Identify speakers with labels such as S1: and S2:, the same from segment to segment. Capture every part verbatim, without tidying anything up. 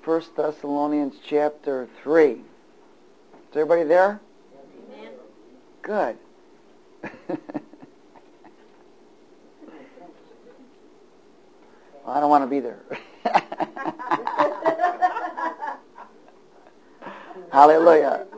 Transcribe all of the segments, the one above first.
S1: First Thessalonians chapter three. Is everybody there?
S2: Amen.
S1: Good. Well, I don't want to be there. Hallelujah.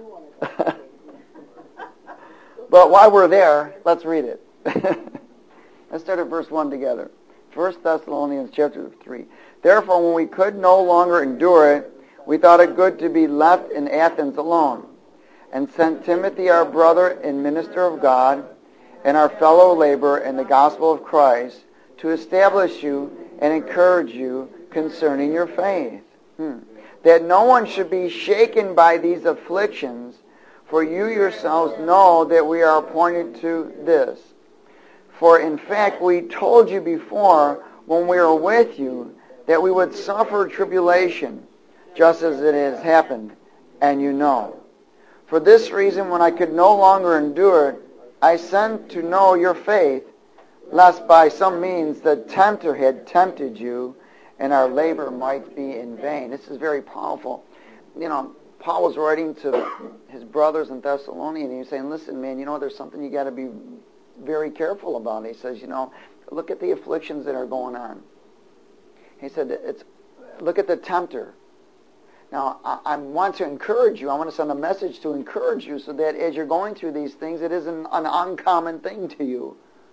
S1: But while we're there, let's read it. Let's start at verse one together. First Thessalonians chapter three. Therefore, when we could no longer endure it, we thought it good to be left in Athens alone, and sent Timothy, our brother and minister of God, and our fellow laborer in the gospel of Christ, to establish you and encourage you concerning your faith. Hmm. That no one should be shaken by these afflictions, for you yourselves know that we are appointed to this. For in fact we told you before, when we were with you, that we would suffer tribulation, just as it has happened, and you know. For this reason, when I could no longer endure it, I sent to know your faith, lest by some means the tempter had tempted you, and our labor might be in vain. This is very powerful. You know, Paul was writing to his brothers in Thessalonica, and he was saying, listen, man, you know, there's something you got to be very careful about. He says, you know, look at the afflictions that are going on. He said, it's look at the tempter. Now, I, I want to encourage you. I want to send a message to encourage you so that as you're going through these things, it isn't an uncommon thing to you.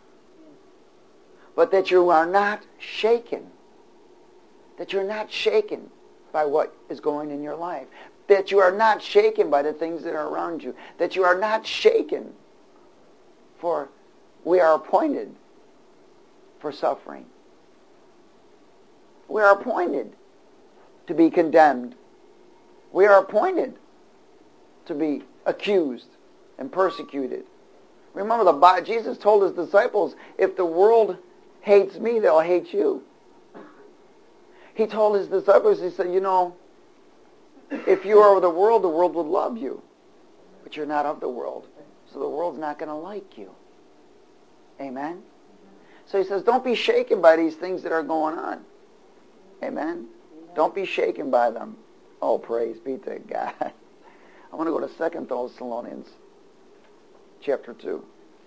S1: But that you are not shaken. That you're not shaken by what is going in your life. That you are not shaken by the things that are around you. That you are not shaken. For we are appointed for suffering. We are appointed to be condemned. We are appointed to be accused and persecuted. Remember, the Jesus told his disciples, if the world hates me, they'll hate you. He told his disciples, he said, you know, if you are of the world, the world would love you. But you're not of the world. So the world's not going to like you. Amen? So he says, don't be shaken by these things that are going on. Amen? Don't be shaken by them. Oh, praise be to God. I want to go to Second Thessalonians chapter two.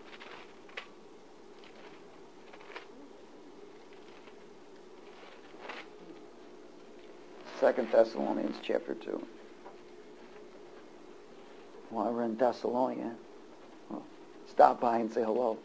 S1: Second Thessalonians chapter two. While we're in Thessalonica, well, stop by and say hello.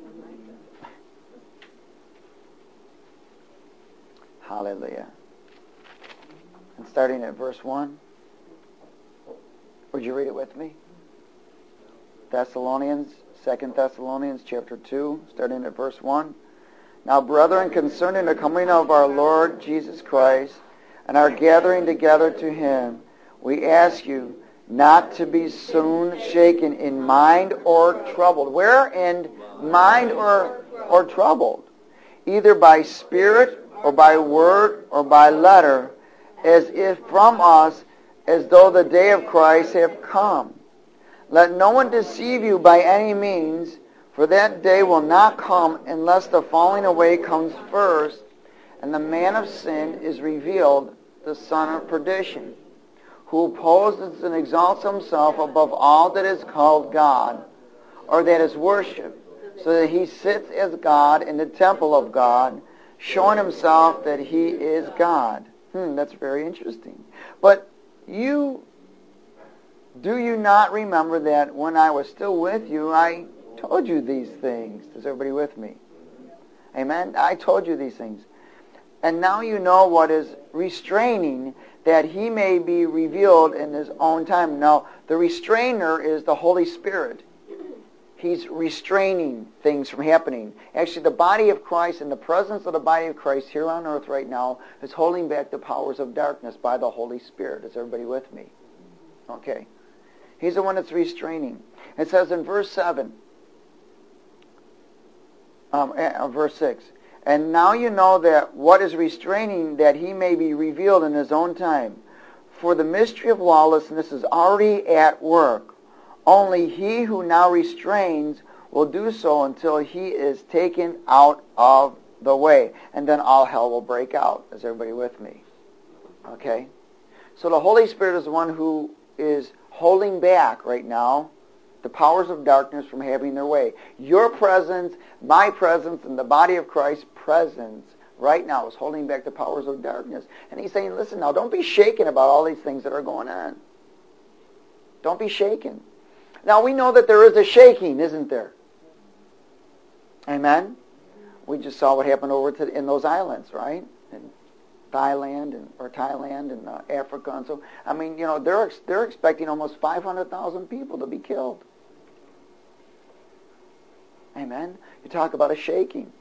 S1: Hallelujah. And starting at verse one. Would you read it with me? Thessalonians, Second Thessalonians chapter two, starting at verse one. Now, brethren, concerning the coming of our Lord Jesus Christ and our gathering together to him, we ask you not to be soon shaken in mind or troubled. Where? In mind or, or troubled. Either by spirit or by word or by letter, as if from us, as though the day of Christ have come. Let no one deceive you by any means, for that day will not come unless the falling away comes first, and the man of sin is revealed, the son of perdition, who opposes and exalts himself above all that is called God, or that is worshipped, so that he sits as God in the temple of God, showing himself that he is God. Hmm, that's very interesting. But you, do you not remember that when I was still with you, I told you these things? Is everybody with me? Amen? I told you these things. And now you know what is restraining, that he may be revealed in his own time. Now, the restrainer is the Holy Spirit. He's restraining things from happening. Actually, the body of Christ and the presence of the body of Christ here on earth right now is holding back the powers of darkness by the Holy Spirit. Is everybody with me? Okay. He's the one that's restraining. It says in verse seven, um, uh, verse six, and now you know that what is restraining, that he may be revealed in his own time. For the mystery of lawlessness is already at work. Only he who now restrains will do so until he is taken out of the way. And then all hell will break out. Is everybody with me? Okay? So the Holy Spirit is the one who is holding back right now the powers of darkness from having their way. Your presence, my presence, and the body of Christ's presence right now is holding back the powers of darkness. And he's saying, listen now, don't be shaken about all these things that are going on. Don't be shaken. Now we know that there is a shaking, isn't there? Amen? We just saw what happened over to, in those islands, right? In Thailand and or Thailand and uh, Africa and so. I mean, you know, they're they're expecting almost five hundred thousand people to be killed. Amen. You talk about a shaking.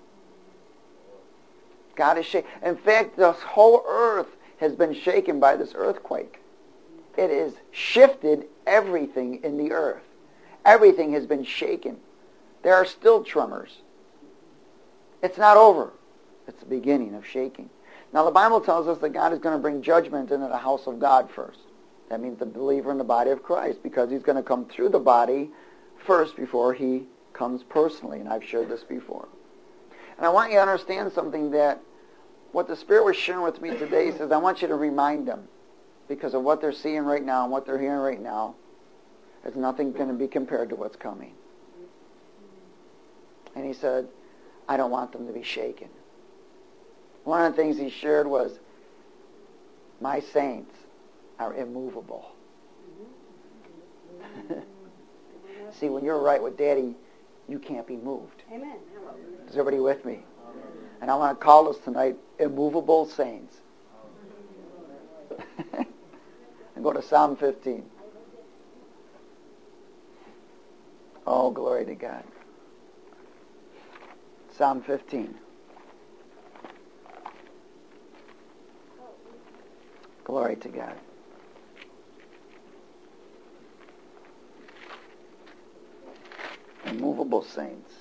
S1: God is shaking. In fact, the whole earth has been shaken by this earthquake. It has shifted everything in the earth. Everything has been shaken. There are still tremors. It's not over. It's the beginning of shaking. Now the Bible tells us that God is going to bring judgment into the house of God first. That means the believer in the body of Christ, because he's going to come through the body first before he comes personally. And I've shared this before. And I want you to understand something, that what the Spirit was sharing with me today, he says, I want you to remind them, because of what they're seeing right now and what they're hearing right now, is nothing going to be compared to what's coming. And he said, I don't want them to be shaken. One of the things he shared was, my saints are immovable. See, when you're right with Daddy, you can't be moved.
S2: Amen.
S1: Is everybody with me? And I want to call us tonight immovable saints. And go to Psalm fifteen. Oh, glory to God. Psalm fifteen. Glory to God. Immovable saints.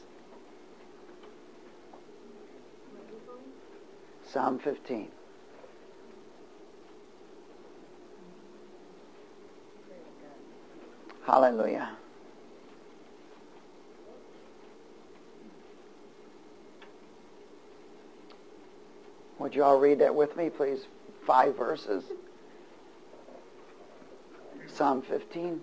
S1: Psalm fifteen. Hallelujah. Would you all read that with me, please? Five verses. Psalm fifteen.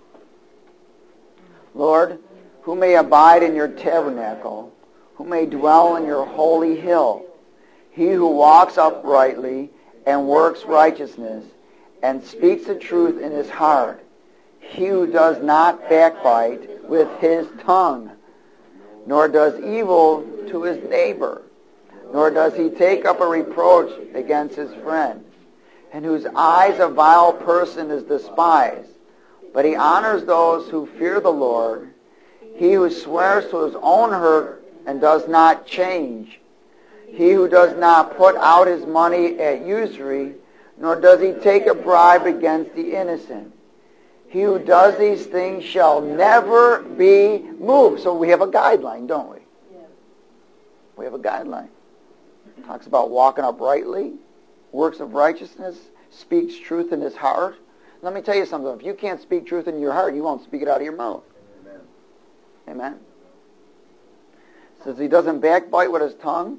S1: Lord, who may abide in your tabernacle, who may dwell in your holy hill? He who walks uprightly and works righteousness and speaks the truth in his heart. He who does not backbite with his tongue, nor does evil to his neighbor, nor does he take up a reproach against his friend, and whose eyes a vile person is despised, but he honors those who fear the Lord. He who swears to his own hurt and does not change. He who does not put out his money at usury, nor does he take a bribe against the innocent. He who does these things shall never be moved. So we have a guideline, don't we? We have a guideline. It talks about walking uprightly, works of righteousness, speaks truth in his heart. Let me tell you something. If you can't speak truth in your heart, you won't speak it out of your mouth. Amen. Amen. It says he doesn't backbite with his tongue,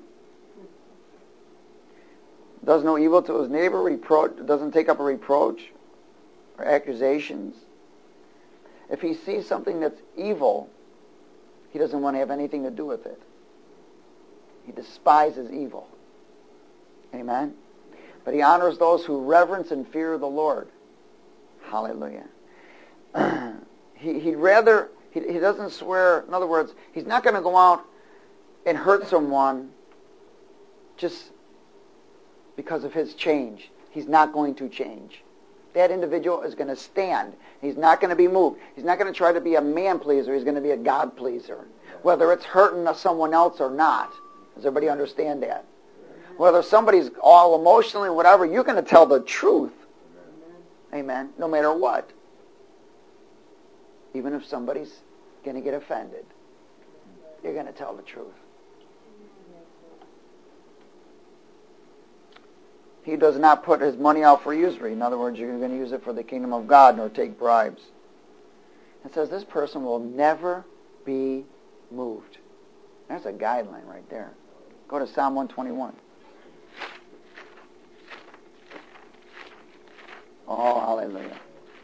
S1: does no evil to his neighbor, repro- doesn't take up a reproach or accusations. If he sees something that's evil, he doesn't want to have anything to do with it. He despises evil. Amen? But he honors those who reverence and fear the Lord. Hallelujah. he, he'd rather, he, he doesn't swear, in other words, he's not going to go out and hurt someone just because of his change. He's not going to change. That individual is going to stand. He's not going to be moved. He's not going to try to be a man pleaser. He's going to be a God pleaser. Whether it's hurting someone else or not. Does everybody understand that? Whether somebody's all emotionally, whatever, you're going to tell the truth. Amen. No matter what. Even if somebody's going to get offended, you're going to tell the truth. He does not put his money out for usury. In other words, you're going to use it for the kingdom of God, nor take bribes. It says this person will never be moved. That's a guideline right there. Go to Psalm one twenty-one. Oh, hallelujah.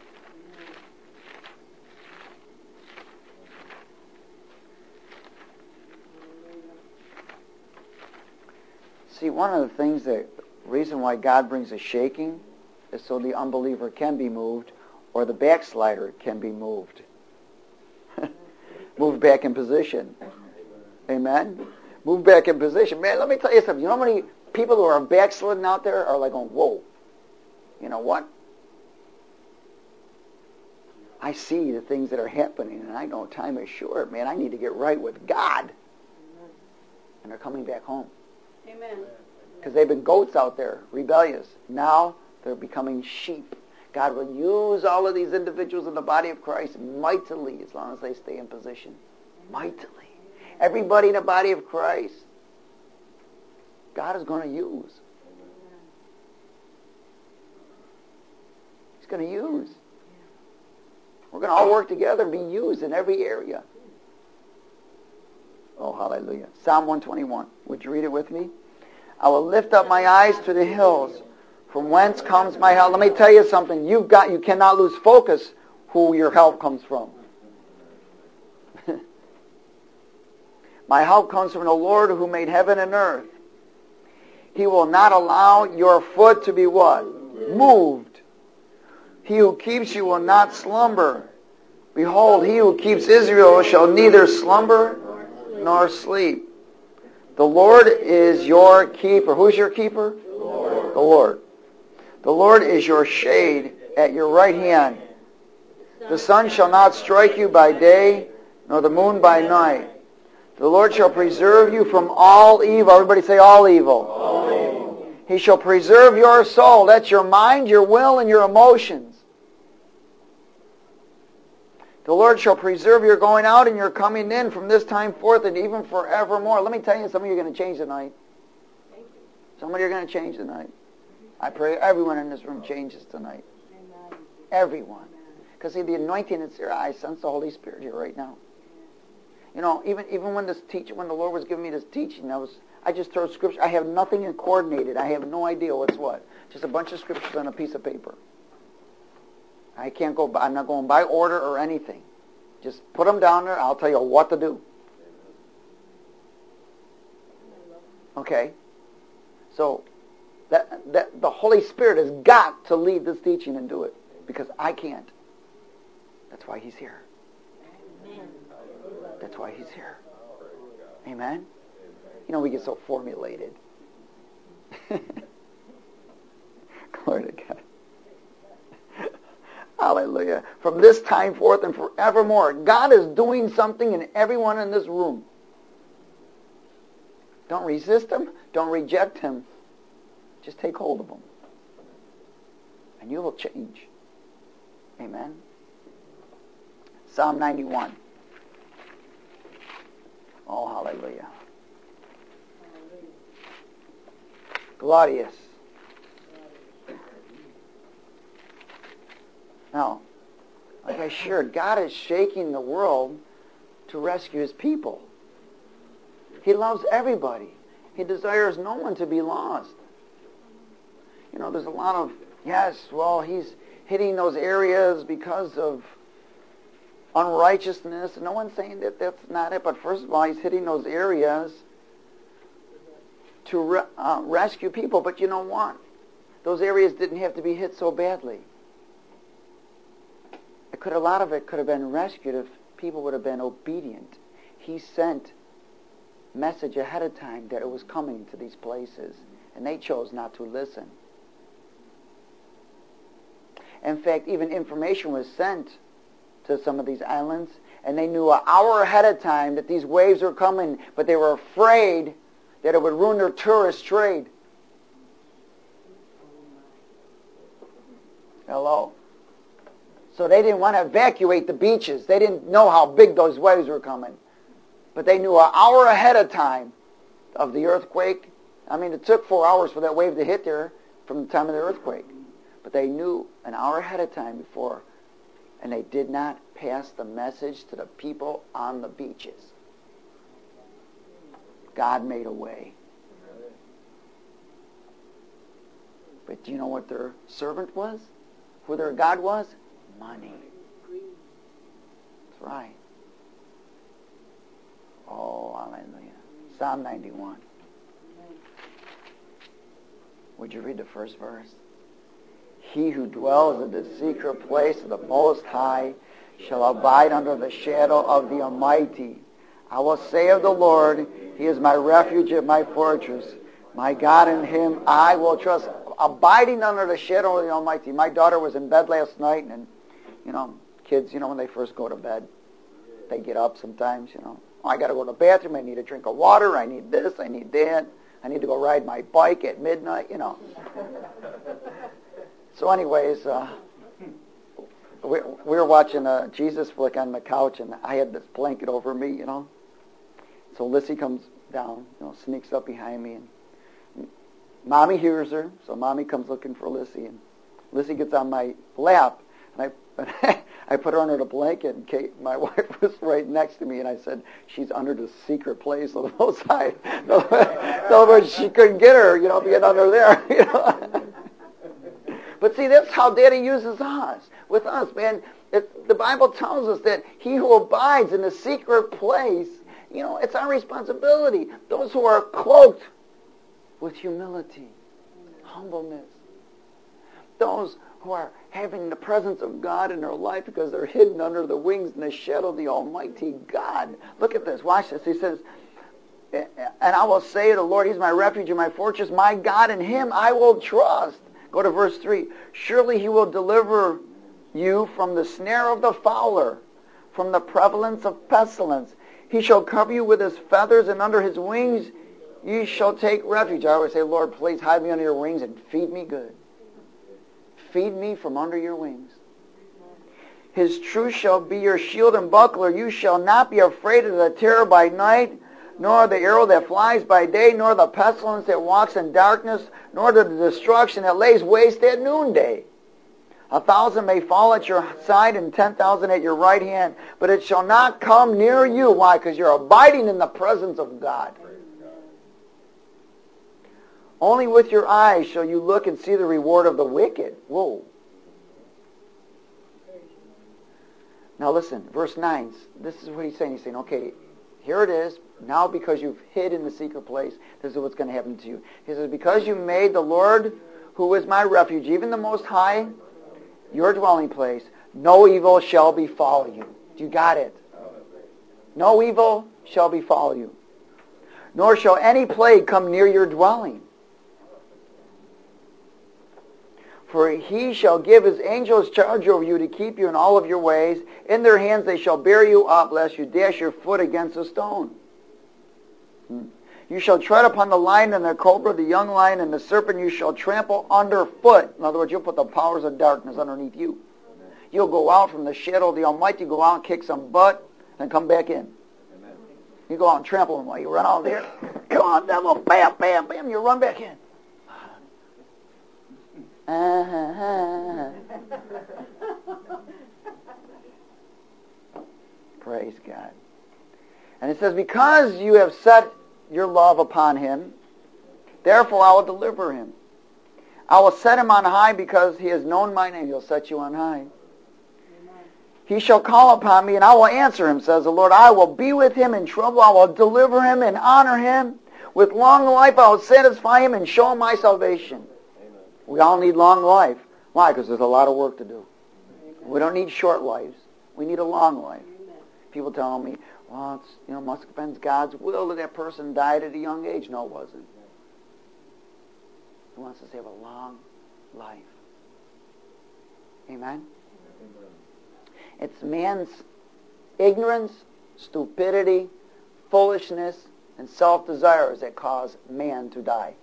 S1: See, one of the things that, reason why God brings a shaking is so the unbeliever can be moved, or the backslider can be moved. Moved back in position. Amen? Move back in position. Man, let me tell you something. You know how many people who are backslidden out there are like going, whoa, you know what? I see the things that are happening, and I know time is short. Man, I need to get right with God. And they're coming back home.
S2: Amen.
S1: Because they've been goats out there, rebellious. Now they're becoming sheep. God will use all of these individuals in the body of Christ mightily as long as they stay in position. Mightily. Everybody in the body of Christ, God is going to use. He's going to use. We're going to all work together and be used in every area. Oh, hallelujah. Psalm one twenty-one. Would you read it with me? I will lift up my eyes to the hills. From whence comes my help? Let me tell you something. You've got, you cannot lose focus who your help comes from. My help comes from the Lord who made heaven and earth. He will not allow your foot to be what? Moved. He who keeps you will not slumber. Behold, he who keeps Israel shall neither slumber nor sleep. The Lord is your keeper. Who's your keeper? The Lord. The Lord. The Lord is your shade at your right hand. The sun shall not strike you by day, nor the moon by night. The Lord shall preserve you from all evil. Everybody say all evil. All evil. He shall preserve your soul. That's your mind, your will, and your emotions. The Lord shall preserve your going out and your coming in from this time forth and even forevermore. Let me tell you, some of you are going to change tonight. Some of you are going to change tonight. I pray everyone in this room changes tonight. Everyone. Because see, the anointing is here. I sense the Holy Spirit here right now. You know, even even when this teach, when the Lord was giving me this teaching, I was I just throw scripture. I have nothing coordinated. I have no idea what's what. Just a bunch of scriptures on a piece of paper. I can't go. I'm not going by order or anything. Just put them down there. I'll tell you what to do. Okay. So that that the Holy Spirit has got to lead this teaching and do it because I can't. That's why He's here. That's why He's here. Amen? You know, we get so formulated. Glory to God. Hallelujah. From this time forth and forevermore, God is doing something in everyone in this room. Don't resist Him. Don't reject Him. Just take hold of Him. And you will change. Amen? Psalm ninety-one. Oh, hallelujah. Claudius. Now, like I shared, God is shaking the world to rescue His people. He loves everybody. He desires no one to be lost. You know, there's a lot of, yes, well, He's hitting those areas because of unrighteousness. No one's saying that that's not it, but first of all, He's hitting those areas to re- uh, rescue people. But you know what? Those areas didn't have to be hit so badly. It could, a lot of it could have been rescued if people would have been obedient. He sent message ahead of time that it was coming to these places, and they chose not to listen. In fact, even information was sent to some of these islands, and they knew an hour ahead of time that these waves were coming, but they were afraid that it would ruin their tourist trade. Hello? So they didn't want to evacuate the beaches. They didn't know how big those waves were coming. But they knew an hour ahead of time of the earthquake. I mean, it took four hours for that wave to hit there from the time of the earthquake. But they knew an hour ahead of time before, and they did not pass the message to the people on the beaches. God made a way. But do you know what their servant was? Who their God was? Money. That's right. Oh, hallelujah. Psalm ninety-one. Would you read the first verse? He who dwells in the secret place of the Most High shall abide under the shadow of the Almighty. I will say of the Lord, He is my refuge and my fortress. My God, in Him I will trust. Abiding under the shadow of the Almighty. My daughter was in bed last night, and, you know, kids, you know, when they first go to bed, they get up sometimes, you know. Oh, I got to go to the bathroom. I need a drink of water. I need this. I need that. I need to go ride my bike at midnight, you know. So anyways, uh, we, we were watching a Jesus flick on the couch, and I had this blanket over me, you know. So Lissy comes down, you know, sneaks up behind me, and Mommy hears her, so Mommy comes looking for Lissy, and Lissy gets on my lap, and I I put her under the blanket, and Kate, my wife, was right next to me, and I said, she's under the secret place of the Most High. So she couldn't get her, you know, being under there, you know. But see, that's how Daddy uses us, with us, man. It, the Bible tells us that he who abides in the secret place, you know, it's our responsibility. Those who are cloaked with humility, humbleness. Those who are having the presence of God in their life because they're hidden under the wings and the shadow of the Almighty God. Look at this. Watch this. He says, and I will say to the Lord, He's my refuge and my fortress, my God, in Him I will trust. Go to verse three. Surely He will deliver you from the snare of the fowler, from the prevalence of pestilence. He shall cover you with His feathers, and under His wings ye shall take refuge. I always say, Lord, please hide me under your wings and feed me good. Feed me from under your wings. His truth shall be your shield and buckler. You shall not be afraid of the terror by night, nor the arrow that flies by day, nor the pestilence that walks in darkness, nor the destruction that lays waste at noonday. A thousand may fall at your side and ten thousand at your right hand, but it shall not come near you. Why? Because you're abiding in the presence of God. Only with your eyes shall you look and see the reward of the wicked. Whoa. Now listen, verse nine. This is what he's saying. He's saying, okay, here it is. Now because you've hid in the secret place, this is what's going to happen to you. He says, because you made the Lord, who is my refuge, even the Most High, your dwelling place, no evil shall befall you. You got it. No evil shall befall you. Nor shall any plague come near your dwelling. For he shall give his angels charge over you to keep you in all of your ways. In their hands they shall bear you up, lest you dash your foot against a stone. Hmm. You shall tread upon the lion and the cobra, the young lion and the serpent you shall trample underfoot. In other words, you'll put the powers of darkness underneath you. You'll go out from the shadow of the Almighty, go out and kick some butt, and come back in. Amen. You go out and trample them while you run out there. Come on, devil, bam, bam, bam, you run back in. Uh-huh. Praise God. And it says, because you have set your love upon him, therefore I will deliver him. I will set him on high because he has known my name. He'll set you on high. Amen. He shall call upon me and I will answer him, says the Lord. I will be with him in trouble. I will deliver him and honor him. With long life I will satisfy him and show him my salvation. Amen. We all need long life. Why? Because there's a lot of work to do. Amen. We don't need short lives. We need a long life. Amen. People tell me, well, it's, you know, must have been God's will that that person died at a young age. No, it wasn't. He wants us to have a long life. Amen? Amen. It's man's ignorance, stupidity, foolishness, and self-desires that cause man to die.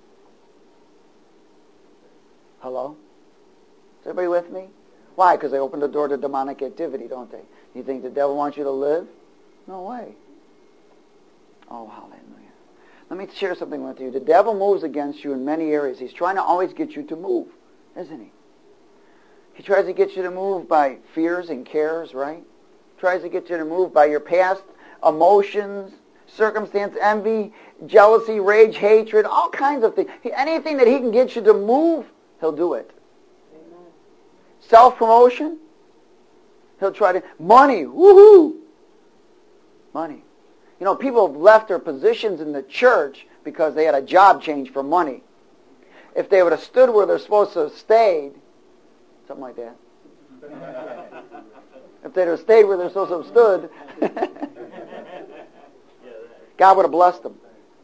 S1: Hello? Is everybody with me? Why? Because they open the door to demonic activity, don't they? You think the devil wants you to live? No way. Oh, hallelujah. Let me share something with you. The devil moves against you in many areas. He's trying to always get you to move, isn't he? He tries to get you to move by fears and cares, right? He tries to get you to move by your past emotions, circumstance, envy, jealousy, rage, hatred, all kinds of things. Anything that he can get you to move, he'll do it. Amen. Self-promotion. He'll try to... Money. Woohoo! Money. You know, people have left their positions in the church because they had a job change for money. If they would have stood where they're supposed to have stayed, something like that. If they'd have stayed where they're supposed to have stood, God would have blessed them.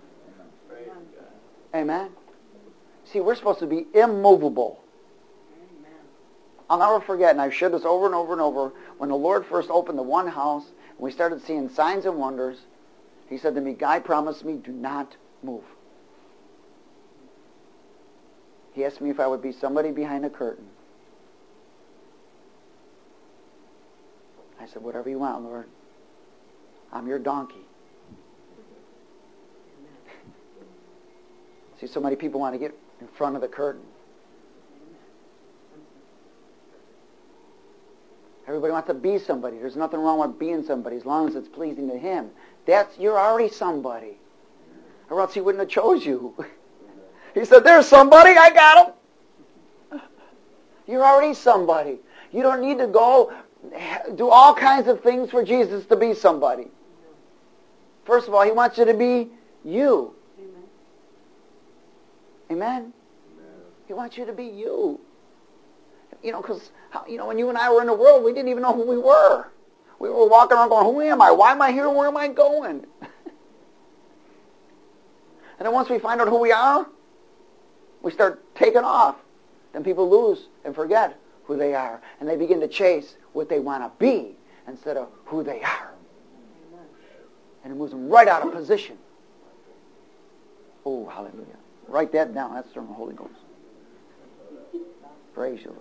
S1: Amen. See, we're supposed to be immovable. I'll never forget, and I've shared this over and over and over, when the Lord first opened the one house, and we started seeing signs and wonders, He said to me, "Guy promised me, do not move." He asked me if I would be somebody behind a curtain. I said, "Whatever you want, Lord. I'm your donkey." See, so many people want to get in front of the curtain. Everybody wants to be somebody. There's nothing wrong with being somebody as long as it's pleasing to Him. That's you're already somebody. Or else He wouldn't have chose you. He said, "There's somebody, I got him." You're already somebody. You don't need to go do all kinds of things for Jesus to be somebody. First of all, He wants you to be you. Amen? Amen? He wants you to be you. You know, because, you know, when you and I were in the world, we didn't even know who we were. We were walking around going, who am I? Why am I here? Where am I going? And then once we find out who we are, we start taking off. Then people lose and forget who they are. And they begin to chase what they want to be instead of who they are. And it moves them right out of position. Oh, hallelujah. Write that down. That's from the Holy Ghost. Praise you, Lord.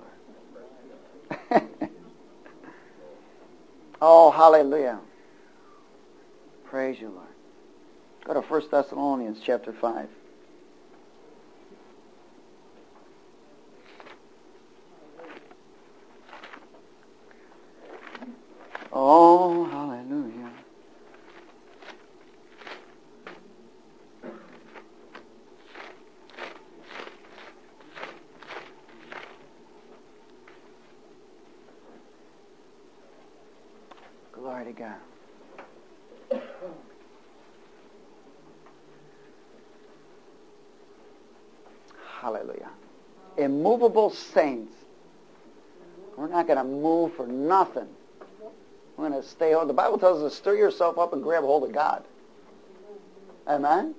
S1: Oh, hallelujah. Praise you, Lord. Go to First Thessalonians chapter five. Oh, hallelujah. Glory to God. Hallelujah. Immovable saints. We're not going to move for nothing. We're going to stay hold. The Bible tells us to stir yourself up and grab hold of God. Amen?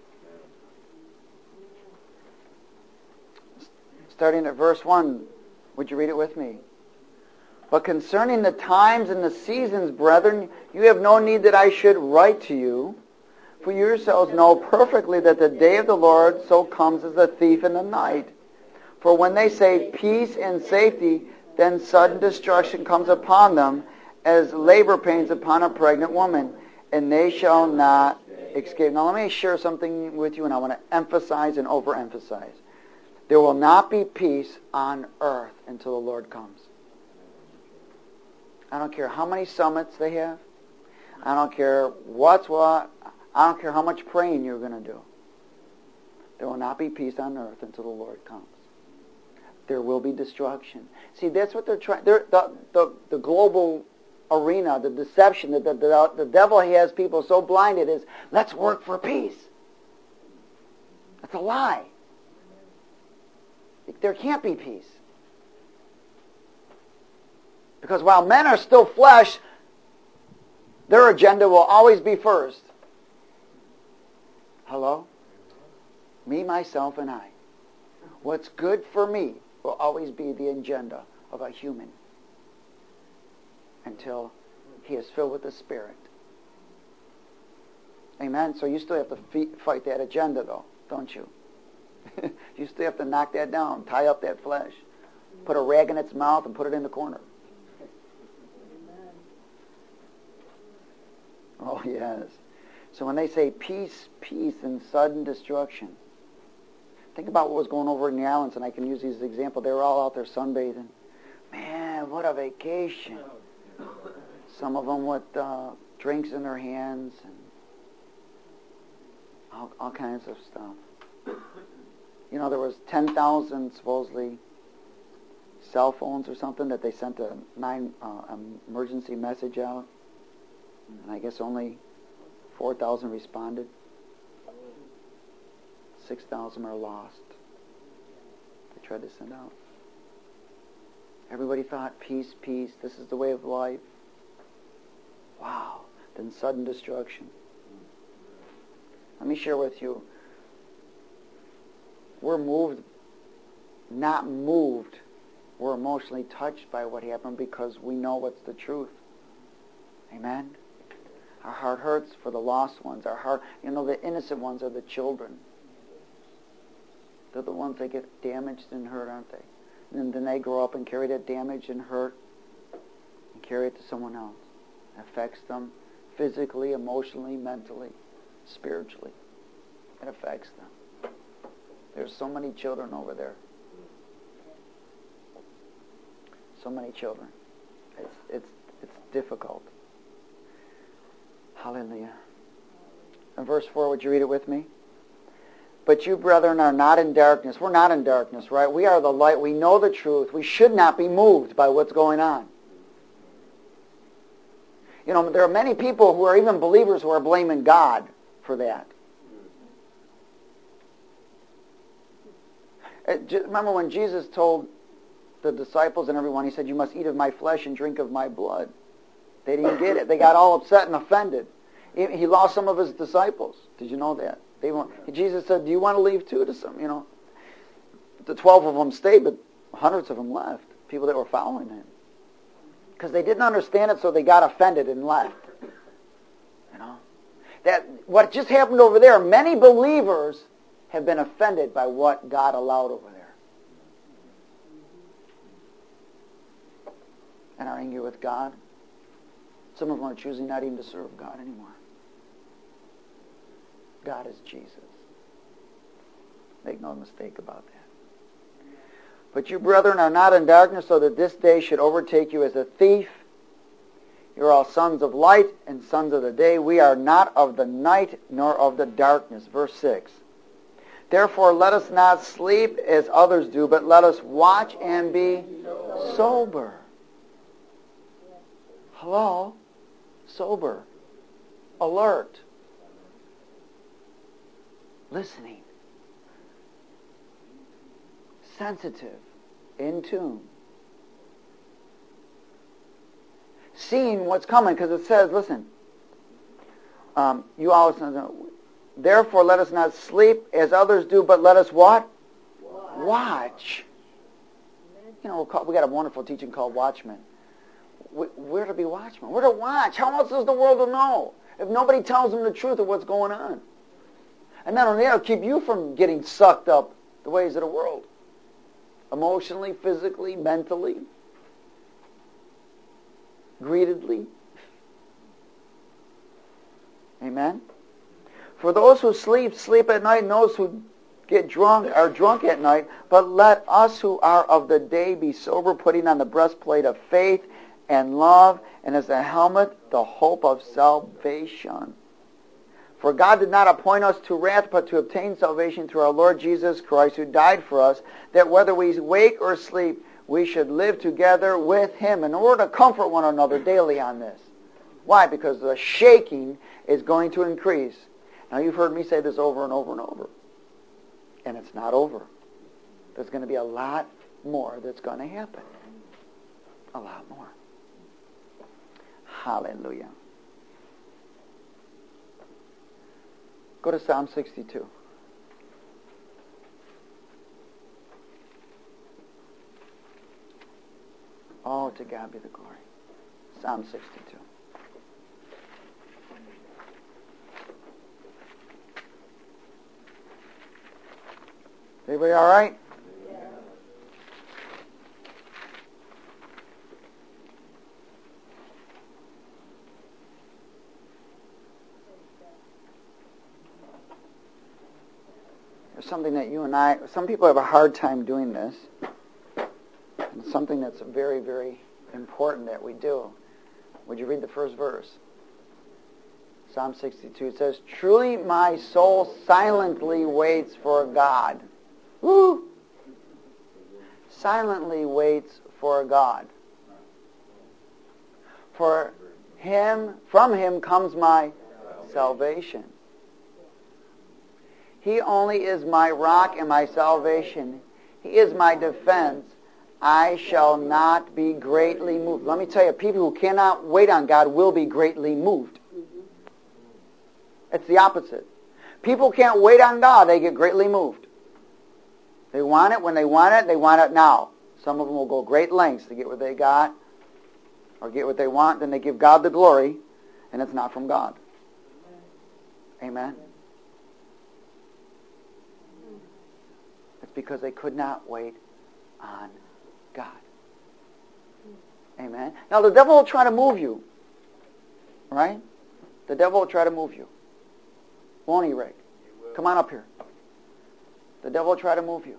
S1: Starting at verse one. Would you read it with me? But concerning the times and the seasons, brethren, you have no need that I should write to you. For you yourselves know perfectly that the day of the Lord so comes as a thief in the night. For when they say peace and safety, then sudden destruction comes upon them, as labor pains upon a pregnant woman, and they shall not escape. Now let me share something with you, and I want to emphasize and overemphasize. There will not be peace on earth until the Lord comes. I don't care how many summits they have. I don't care what's what. I don't care how much praying you're going to do. There will not be peace on earth until the Lord comes. There will be destruction. See, that's what they're trying. They're, the, the, the global arena, the deception that the, the, the devil has people so blinded is, let's work for peace. That's a lie. There can't be peace. Because while men are still flesh, their agenda will always be first. Hello? Me, myself, and I. What's good for me will always be the agenda of a human until he is filled with the Spirit. Amen? So you still have to fight that agenda, though, don't you? You still have to knock that down, tie up that flesh, put a rag in its mouth, and put it in the corner. Oh, yes. So when they say peace, peace, and sudden destruction, think about what was going over in the islands, and I can use these as an example. They were all out there sunbathing. Man, what a vacation. Some of them with uh, drinks in their hands and all, all kinds of stuff. You know, there was ten thousand supposedly cell phones or something that they sent a nine uh, emergency message out, and I guess only four thousand responded. six thousand are lost. They tried to send out. Everybody thought, peace, peace, this is the way of life. Wow. Then sudden destruction. Let me share with you. We're moved, not moved. We're emotionally touched by what happened because we know what's the truth. Amen? Our heart hurts for the lost ones. Our heart, you know, the innocent ones are the children. They're the ones that get damaged and hurt, aren't they? And then they grow up and carry that damage and hurt and carry it to someone else. It affects them physically, emotionally, mentally, spiritually. It affects them. There's so many children over there. So many children. It's it's it's difficult. Hallelujah. In verse four, would you read it with me? But you, brethren, are not in darkness. We're not in darkness, right? We are the light. We know the truth. We should not be moved by what's going on. You know, there are many people who are even believers who are blaming God for that. Remember when Jesus told the disciples and everyone, he said, you must eat of my flesh and drink of my blood. They didn't get it. They got all upset and offended. He lost some of his disciples. Did you know that? They want, Jesus said, do you want to leave too? To some, you know, the twelve of them stayed, but hundreds of them left. People that were following him. Because they didn't understand it, so they got offended and left. You know, that what just happened over there, many believers have been offended by what God allowed over there. And are angry with God. Some of them are choosing not even to serve God anymore. God is Jesus. Make no mistake about that. But you, brethren, are not in darkness, so that this day should overtake you as a thief. You are all sons of light and sons of the day. We are not of the night nor of the darkness. Verse six. Therefore, let us not sleep as others do, but let us watch and be sober. Hello? Sober. Alert. Listening. Sensitive. In tune. Seeing what's coming, because it says, listen, um, you always know, therefore let us not sleep as others do, but let us what? Watch. Watch. You know, we got a wonderful teaching called Watchmen. We're to be watchmen. We're to watch. How else does the world know if nobody tells them the truth of what's going on? And not only that, it'll keep you from getting sucked up the ways of the world. Emotionally, physically, mentally, greedily. Amen? For those who sleep, sleep at night, and those who get drunk are drunk at night. But let us who are of the day be sober, putting on the breastplate of faith and love, and as a helmet, the hope of salvation. For God did not appoint us to wrath, but to obtain salvation through our Lord Jesus Christ, who died for us, that whether we wake or sleep, we should live together with him, in order to comfort one another daily on this. Why? Because the shaking is going to increase. Now, you've heard me say this over and over and over. And it's not over. There's going to be a lot more that's going to happen. A lot more. Hallelujah. Go to Psalm sixty-two. Oh, to God be the glory. Psalm sixty-two. Everybody all right? Yeah. There's something that you and I, some people have a hard time doing this. And something that's very, very important that we do. Would you read the first verse? Psalm sixty-two. It says, truly my soul silently waits for God. Woo! silently waits for God. For him, from him comes my salvation. He only is my rock and my salvation. He is my defense. I shall not be greatly moved. Let me tell you, people who cannot wait on God will be greatly moved. It's the opposite. People can't wait on God, they get greatly moved. They want it when they want it, they want it now. Some of them will go great lengths to get what they got or get what they want, then they give God the glory, and it's not from God. Amen? It's because they could not wait on God. Amen? Now the devil will try to move you. Right? The devil will try to move you. Won't he, Rick? Come on up here. The devil will try to move you.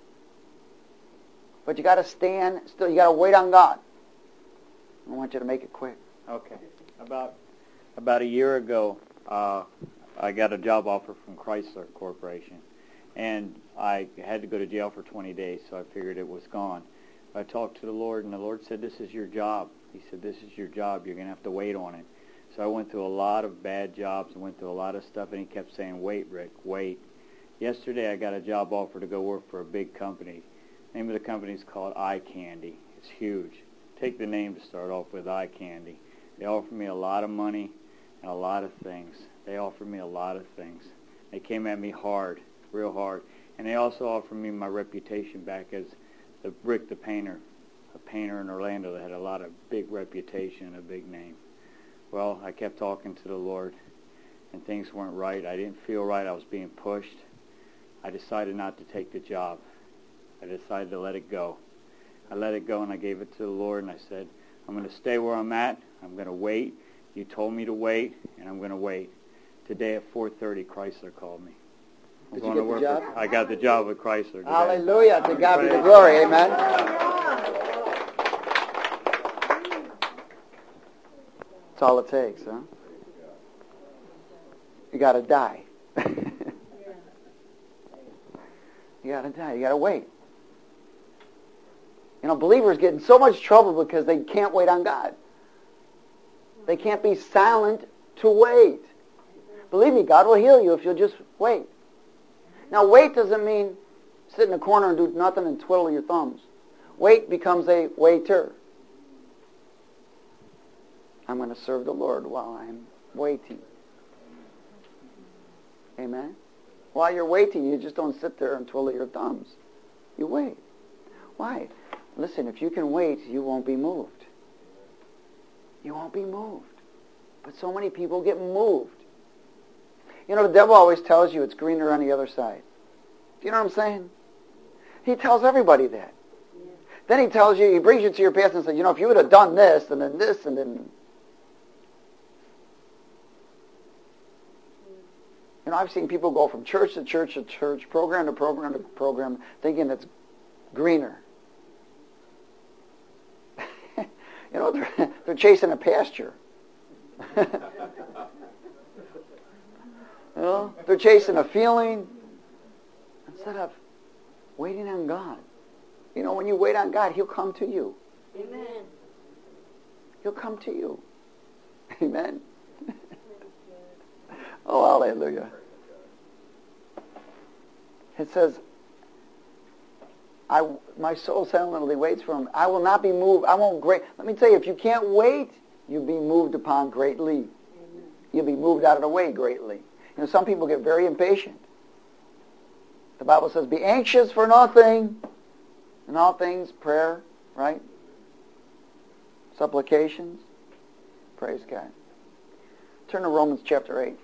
S1: But you got to stand still. You got to wait on God. I want you to make it quick.
S2: Okay. About about a year ago, uh, I got a job offer from Chrysler Corporation, and I had to go to jail for twenty days, so I figured it was gone. I talked to the Lord, and the Lord said, "This is your job." He said, "This is your job. You're going to have to wait on it." So I went through a lot of bad jobs and went through a lot of stuff, and he kept saying, "Wait, Rick, wait." Yesterday, I got a job offer to go work for a big company. The name of the company is called Eye Candy. It's huge. Take the name to start off with, Eye Candy. They offered me a lot of money and a lot of things. They offered me a lot of things. They came at me hard, real hard. And they also offered me my reputation back as the Rick the Painter, a painter in Orlando that had a lot of big reputation and a big name. Well, I kept talking to the Lord, and things weren't right. I didn't feel right. I was being pushed. I decided not to take the job. I decided to let it go. I let it go, and I gave it to the Lord, and I said, I'm going to stay where I'm at. I'm going to wait. You told me to wait, and I'm going to wait. Today at four thirty, Chrysler called me. I'm
S1: Did you get the job?
S2: For, I got the job with Chrysler today.
S1: Hallelujah. To God be the glory. Amen. That's all it takes, huh? You got to die. You got to die. You got to wait. You know, believers get in so much trouble because they can't wait on God. They can't be silent to wait. Believe me, God will heal you if you'll just wait. Now, wait doesn't mean sit in a corner and do nothing and twiddle your thumbs. Wait becomes a waiter. I'm going to serve the Lord while I'm waiting. Amen? While you're waiting, you just don't sit there and twiddle your thumbs. You wait. Why? Listen, if you can wait, you won't be moved. You won't be moved. But so many people get moved. You know, the devil always tells you it's greener on the other side. Do you know what I'm saying? He tells everybody that. Yeah. Then he tells you, he brings you to your past and says, you know, if you would have done this, and then this, and then... You know, I've seen people go from church to church to church, program to program to program, thinking it's greener. You know, they're, they're chasing a pasture. You know, they're chasing a feeling instead of waiting on God. You know, when you wait on God, He'll come to you.
S3: Amen.
S1: He'll come to you. Amen. Oh, hallelujah. It says, I, my soul silently waits for Him. I will not be moved. I won't great. Let me tell you, if you can't wait, you'll be moved upon greatly. Amen. You'll be moved out of the way greatly. You know, some people get very impatient. The Bible says, be anxious for nothing. In all things, prayer, right? Supplications. Praise God. Turn to Romans chapter eight.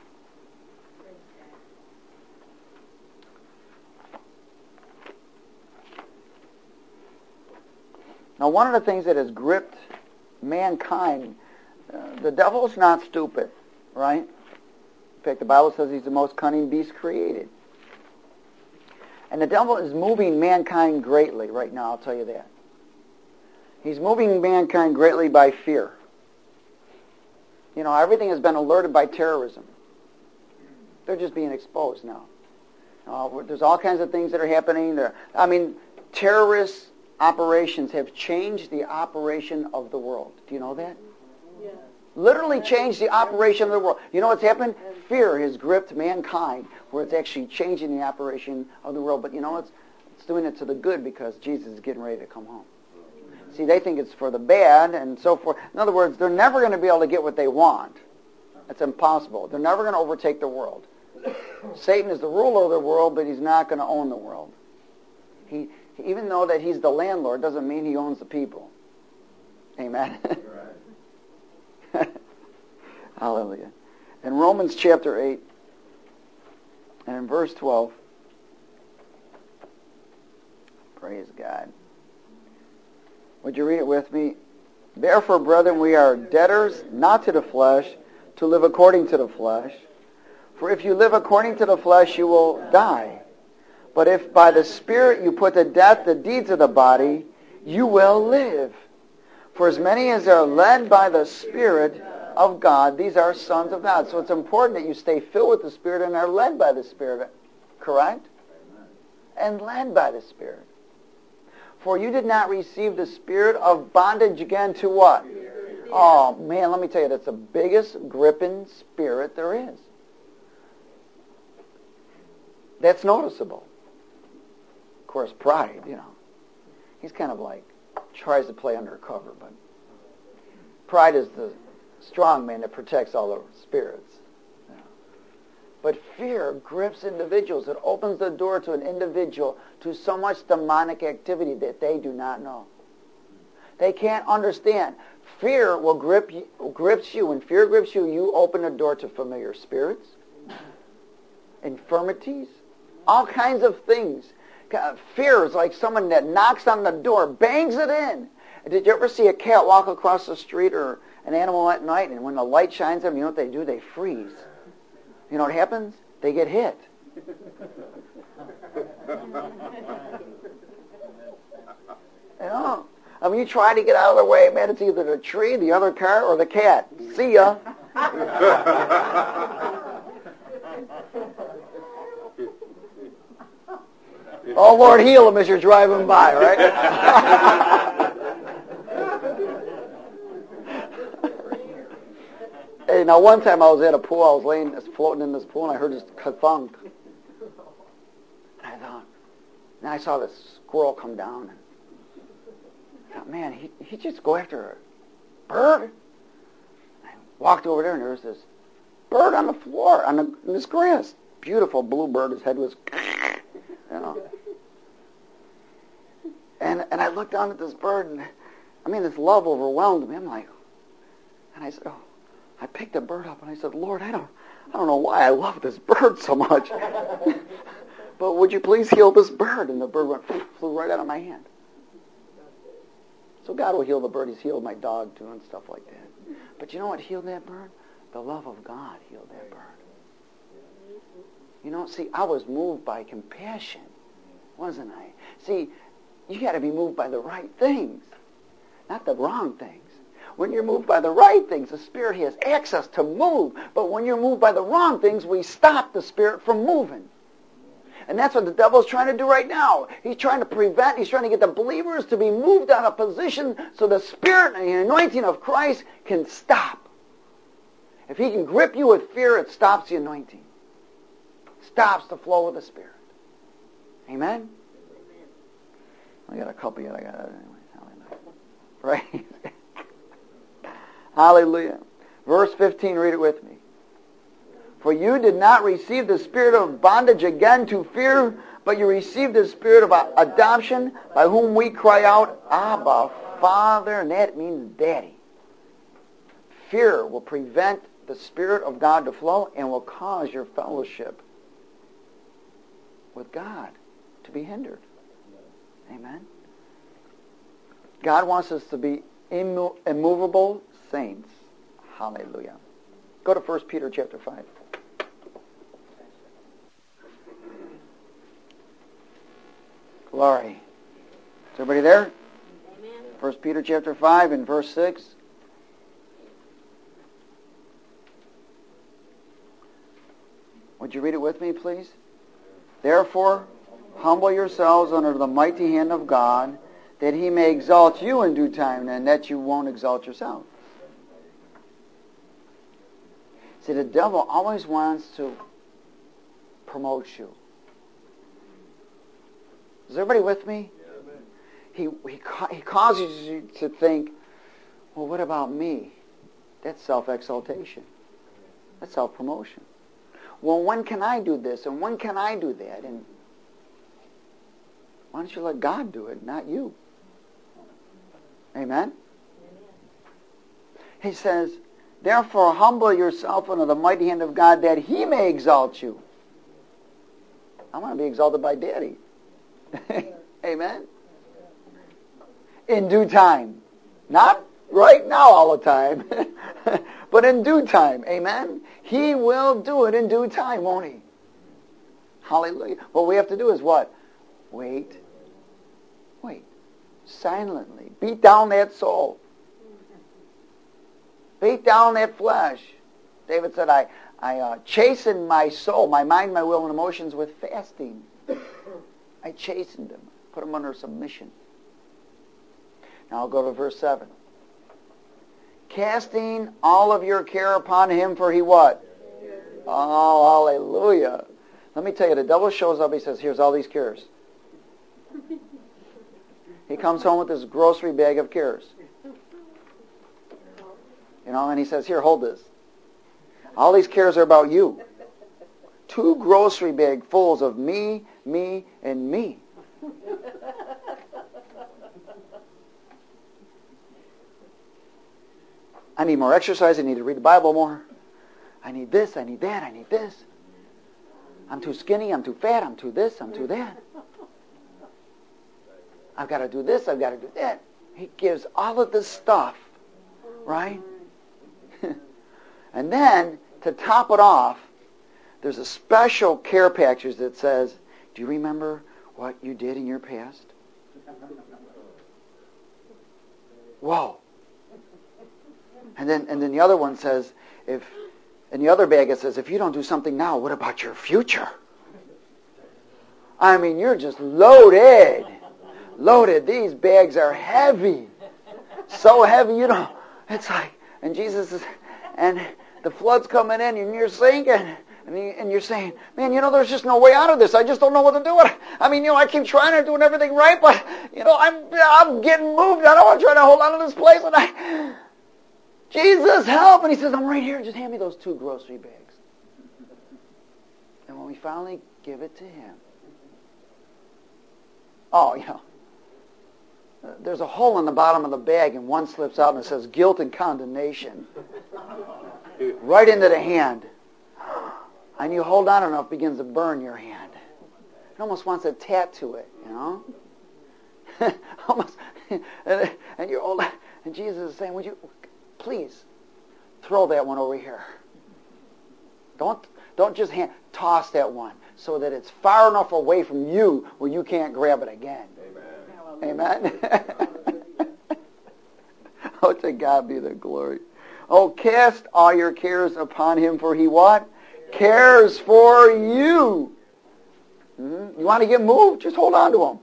S1: Now, one of the things that has gripped mankind, uh, the devil's not stupid, right? In fact, the Bible says he's the most cunning beast created. And the devil is moving mankind greatly right now, I'll tell you that. He's moving mankind greatly by fear. You know, everything has been alerted by terrorism. They're just being exposed now. Uh, there's all kinds of things that are happening there. I mean, terrorists operations have changed the operation of the world. Do you know that?
S3: Yeah.
S1: Literally changed the operation of the world. You know what's happened? Fear has gripped mankind where it's actually changing the operation of the world. But you know what? It's doing it to the good because Jesus is getting ready to come home. See, they think it's for the bad and so forth. In other words, they're never going to be able to get what they want. It's impossible. They're never going to overtake the world. Satan is the ruler of the world, but he's not going to own the world. He, even though that he's the landlord, doesn't mean he owns the people. Amen. Hallelujah. In Romans chapter eight and in verse twelve, praise God. Would you read it with me? Therefore, brethren, we are debtors not to the flesh, to live according to the flesh. For if you live according to the flesh, you will die. But if by the Spirit you put to death the deeds of the body, you will live. For as many as are led by the Spirit of God, these are sons of God. So it's important that you stay filled with the Spirit and are led by the Spirit. Correct? And led by the Spirit. For you did not receive the spirit of bondage again to what? Oh, man, let me tell you, that's the biggest gripping spirit there is. That's noticeable. Of course, pride, you know. He's kind of like, tries to play undercover, but pride is the strong man that protects all the spirits. You know. But fear grips individuals. It opens the door to an individual to so much demonic activity that they do not know. They can't understand. Fear will grip you, grips you. When fear grips you, you open the door to familiar spirits, infirmities, all kinds of things. Fear is like someone that knocks on the door, bangs it in. Did you ever see a cat walk across the street or an animal at night, and when the light shines on them, you know what they do? They freeze. You know what happens? They get hit. You know? I mean, you try to get out of the way, man, it's either the tree, the other car, or the cat. See ya. Oh, Lord, heal them as you're driving by, right? Hey, now one time I was at a pool, I was laying, floating in this pool, and I heard this ka-thunk. And I thought, and I saw this squirrel come down, and I thought, man, he he just go after a bird. And I walked over there, and there was this bird on the floor, on, the, on this grass. Beautiful blue bird, his head was, you know. And and I looked down at this bird, and I mean, this love overwhelmed me. I'm like, and I said, oh, I picked the bird up, and I said, Lord, I don't, I don't know why I love this bird so much, but would you please heal this bird? And the bird went, flew right out of my hand. So God will heal the bird. He's healed my dog too and stuff like that. But you know what healed that bird? The love of God healed that bird. You know, see, I was moved by compassion, wasn't I? See, you got to be moved by the right things, not the wrong things. When you're moved by the right things, the Spirit has access to move. But when you're moved by the wrong things, we stop the Spirit from moving. And that's what the devil's trying to do right now. He's trying to prevent, he's trying to get the believers to be moved out of position so the Spirit and the anointing of Christ can stop. If he can grip you with fear, it stops the anointing. Stops the flow of the Spirit. Amen? I got a couple yet. I got it anyway. Right? Hallelujah. Verse fifteen, read it with me. For you did not receive the spirit of bondage again to fear, but you received the spirit of adoption, by whom we cry out, Abba, Father, and that means Daddy. Fear will prevent the Spirit of God to flow and will cause your fellowship with God to be hindered. Amen. God wants us to be immo- immovable saints. Hallelujah. Go to First Peter chapter five. Glory. Is everybody there?
S3: Amen.
S1: First Peter chapter five and verse six. Would you read it with me, please? Therefore, humble yourselves under the mighty hand of God, that he may exalt you in due time, and that you won't exalt yourself. See, the devil always wants to promote you. Is everybody with me? He, he, he causes you to think, well, what about me? That's self-exaltation. That's self-promotion. Well, when can I do this? And when can I do that? And why don't you let God do it, not you? Amen? He says, therefore humble yourself under the mighty hand of God, that he may exalt you. I want to be exalted by Daddy. Amen? In due time. Not right now all the time. But in due time. Amen? He will do it in due time, won't he? Hallelujah. What we have to do is what? Wait. Wait. Silently. Beat down that soul. Beat down that flesh. David said, I, I uh, chastened my soul, my mind, my will, and emotions with fasting. I chastened them. Put them under submission. Now I'll go to verse seven. Casting all of your care upon him, for he what? Oh, hallelujah. Let me tell you, the devil shows up, he says, here's all these cares. He comes home with this grocery bag of cares. You know, and he says, here, hold this. All these cares are about you. Two grocery bag fulls of me, me, and me. I need more exercise. I need to read the Bible more. I need this. I need that. I need this. I'm too skinny. I'm too fat. I'm too this. I'm too that. I've got to do this. I've got to do that. He gives all of this stuff, right? And then, to top it off, there's a special care package that says, do you remember what you did in your past? Whoa. And then and then the other one says, if in the other bag it says, if you don't do something now, what about your future? I mean, you're just loaded. Loaded. These bags are heavy. So heavy, you know, it's like, and Jesus is, and the flood's coming in and you're sinking. And, you, and you're saying, man, you know, there's just no way out of this. I just don't know what to do. I mean, you know, I keep trying to doing everything right, but, you know, I'm I'm getting moved. I don't want to try to hold on to this place. And I, Jesus, help. And he says, I'm right here. Just hand me those two grocery bags. And when we finally give it to him, oh, you know, there's a hole in the bottom of the bag and one slips out and it says guilt and condemnation. Right into the hand. And you hold on enough, it begins to burn your hand. It almost wants to tattoo it, you know? Almost. And, and you're old, and Jesus is saying, would you please throw that one over here. Don't don't just hand, toss that one so that it's far enough away from you where you can't grab it again. Amen. Amen. Oh, to God be the glory. Oh, cast all your cares upon him, for he what? Cares for you. Mm-hmm. You want to get moved? Just hold on to him.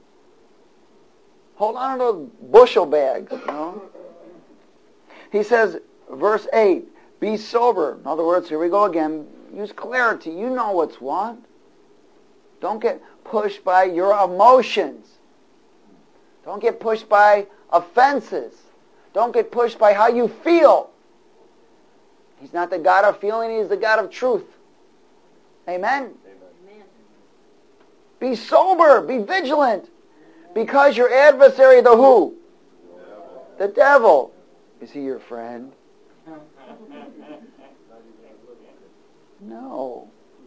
S1: Hold on to those bushel bags. You know? He says, verse eight, be sober. In other words, here we go again. Use clarity. You know what's what. Don't get pushed by your emotions. Don't get pushed by offenses. Don't get pushed by how you feel. He's not the God of feeling, he's the God of truth. Amen? Amen. Be sober, be vigilant, because your adversary, the who? The devil. The devil. Is he your friend? No.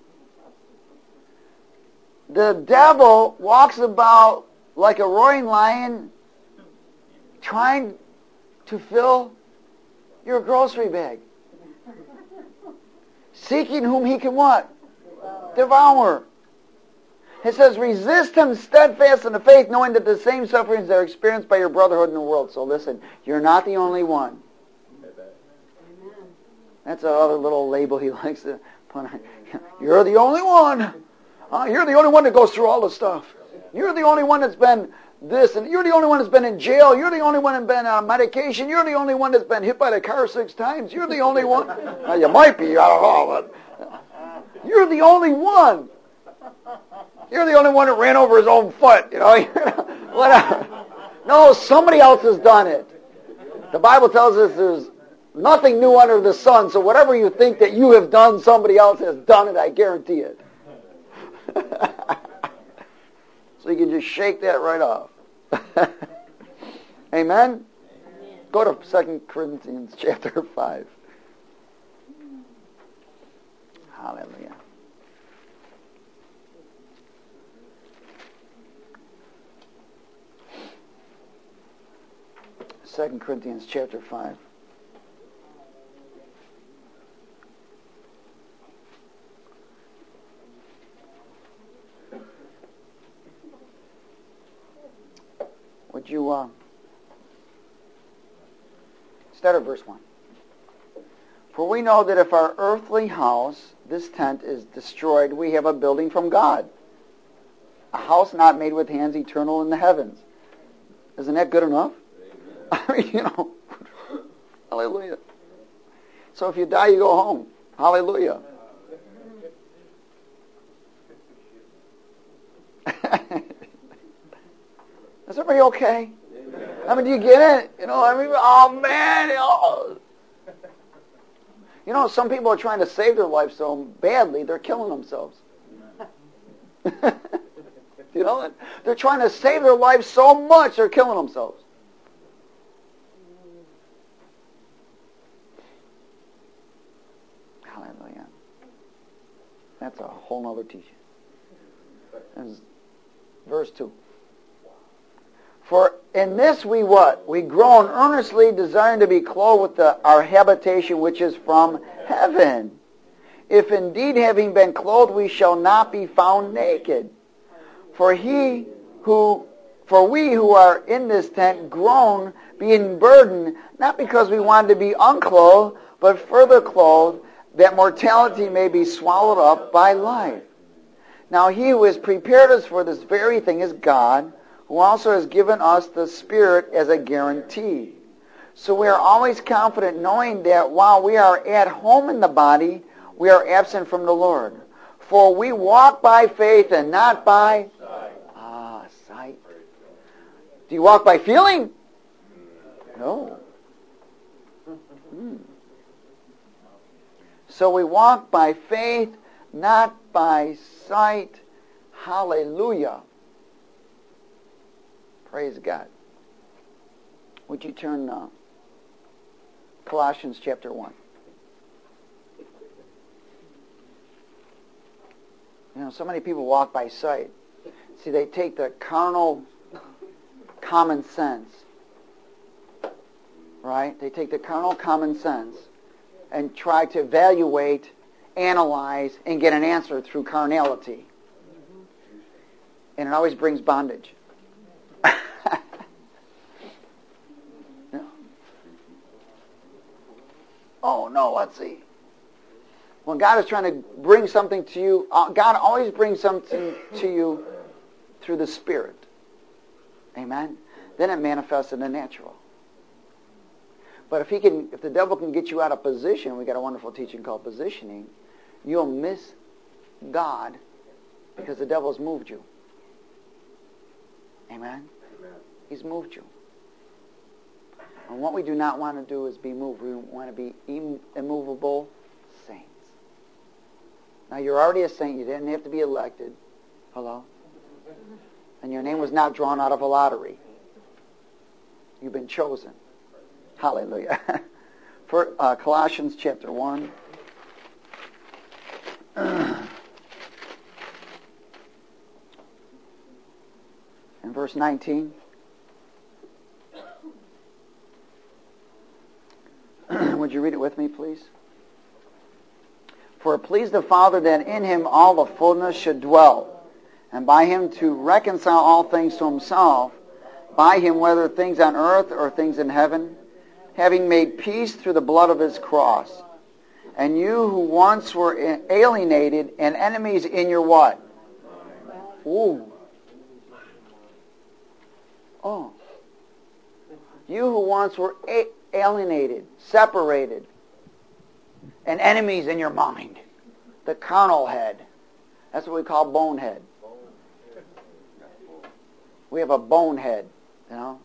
S1: The devil walks about like a roaring lion trying to fill your grocery bag. Seeking whom he can what? Devour. It says, resist him steadfast in the faith, knowing that the same sufferings are experienced by your brotherhood in the world. So listen, you're not the only one. That's another little label he likes to put on. You're the only one. Uh, you're the only one that goes through all the stuff. You're the only one that's been this, and you're the only one that's been in jail. You're the only one that's been on medication. You're the only one that's been hit by the car six times. You're the only one. Well, you might be, I don't know, but you're the only one. You're the only one that ran over his own foot, you know. Whatever. No, somebody else has done it. The Bible tells us there's nothing new under the sun, so whatever you think that you have done, somebody else has done it, I guarantee it. So you can just shake that right off. Amen? Amen? Go to Second Corinthians chapter five. Hallelujah. Second Corinthians chapter five. Would you uh, start at verse one? For we know that if our earthly house, this tent, is destroyed, we have a building from God, a house not made with hands, eternal in the heavens. Isn't that good enough? I mean, you know, hallelujah. So if you die, you go home. Hallelujah. Is everybody okay? I mean, do you get it? You know, I mean, oh man, oh. You know, some people are trying to save their life so badly, they're killing themselves. You know, they're trying to save their life so much, they're killing themselves. Hallelujah. That's a whole other teaching. There's verse two. For in this we what? We groan earnestly, desiring to be clothed with the, our habitation which is from heaven. If indeed having been clothed we shall not be found naked. For he who, for we who are in this tent groan, being burdened, not because we wanted to be unclothed, but further clothed, that mortality may be swallowed up by life. Now he who has prepared us for this very thing is God, who also has given us the Spirit as a guarantee. So we are always confident knowing that while we are at home in the body, we are absent from the Lord. For we walk by faith and not by sight. Ah, sight. Do you walk by feeling? No. Hmm. So we walk by faith, not by sight. Hallelujah. Praise God. Would you turn uh, Colossians chapter one. You know, so many people walk by sight. See, they take the carnal common sense, right? They take the carnal common sense and try to evaluate, analyze, and get an answer through carnality. And it always brings bondage. Oh, no, let's see. When God is trying to bring something to you, uh, God always brings something to you through the Spirit. Amen? Then it manifests in the natural. But if he can, if the devil can get you out of position, we got a wonderful teaching called positioning, you'll miss God because the devil's moved you. Amen? Amen. He's moved you. And what we do not want to do is be moved. We want to be immovable saints. Now, you're already a saint. You didn't have to be elected. Hello? And your name was not drawn out of a lottery. You've been chosen. Hallelujah. For uh, Colossians chapter one. And verse nineteen. Would you read it with me, please? For it pleased the Father that in him all the fullness should dwell, and by him to reconcile all things to himself, by him whether things on earth or things in heaven, having made peace through the blood of his cross. And you who once were alienated and enemies in your what? Ooh. Oh. You who once were a- alienated, separated, and enemies in your mind. The carnal head. That's what we call bonehead. We have a bonehead, you know,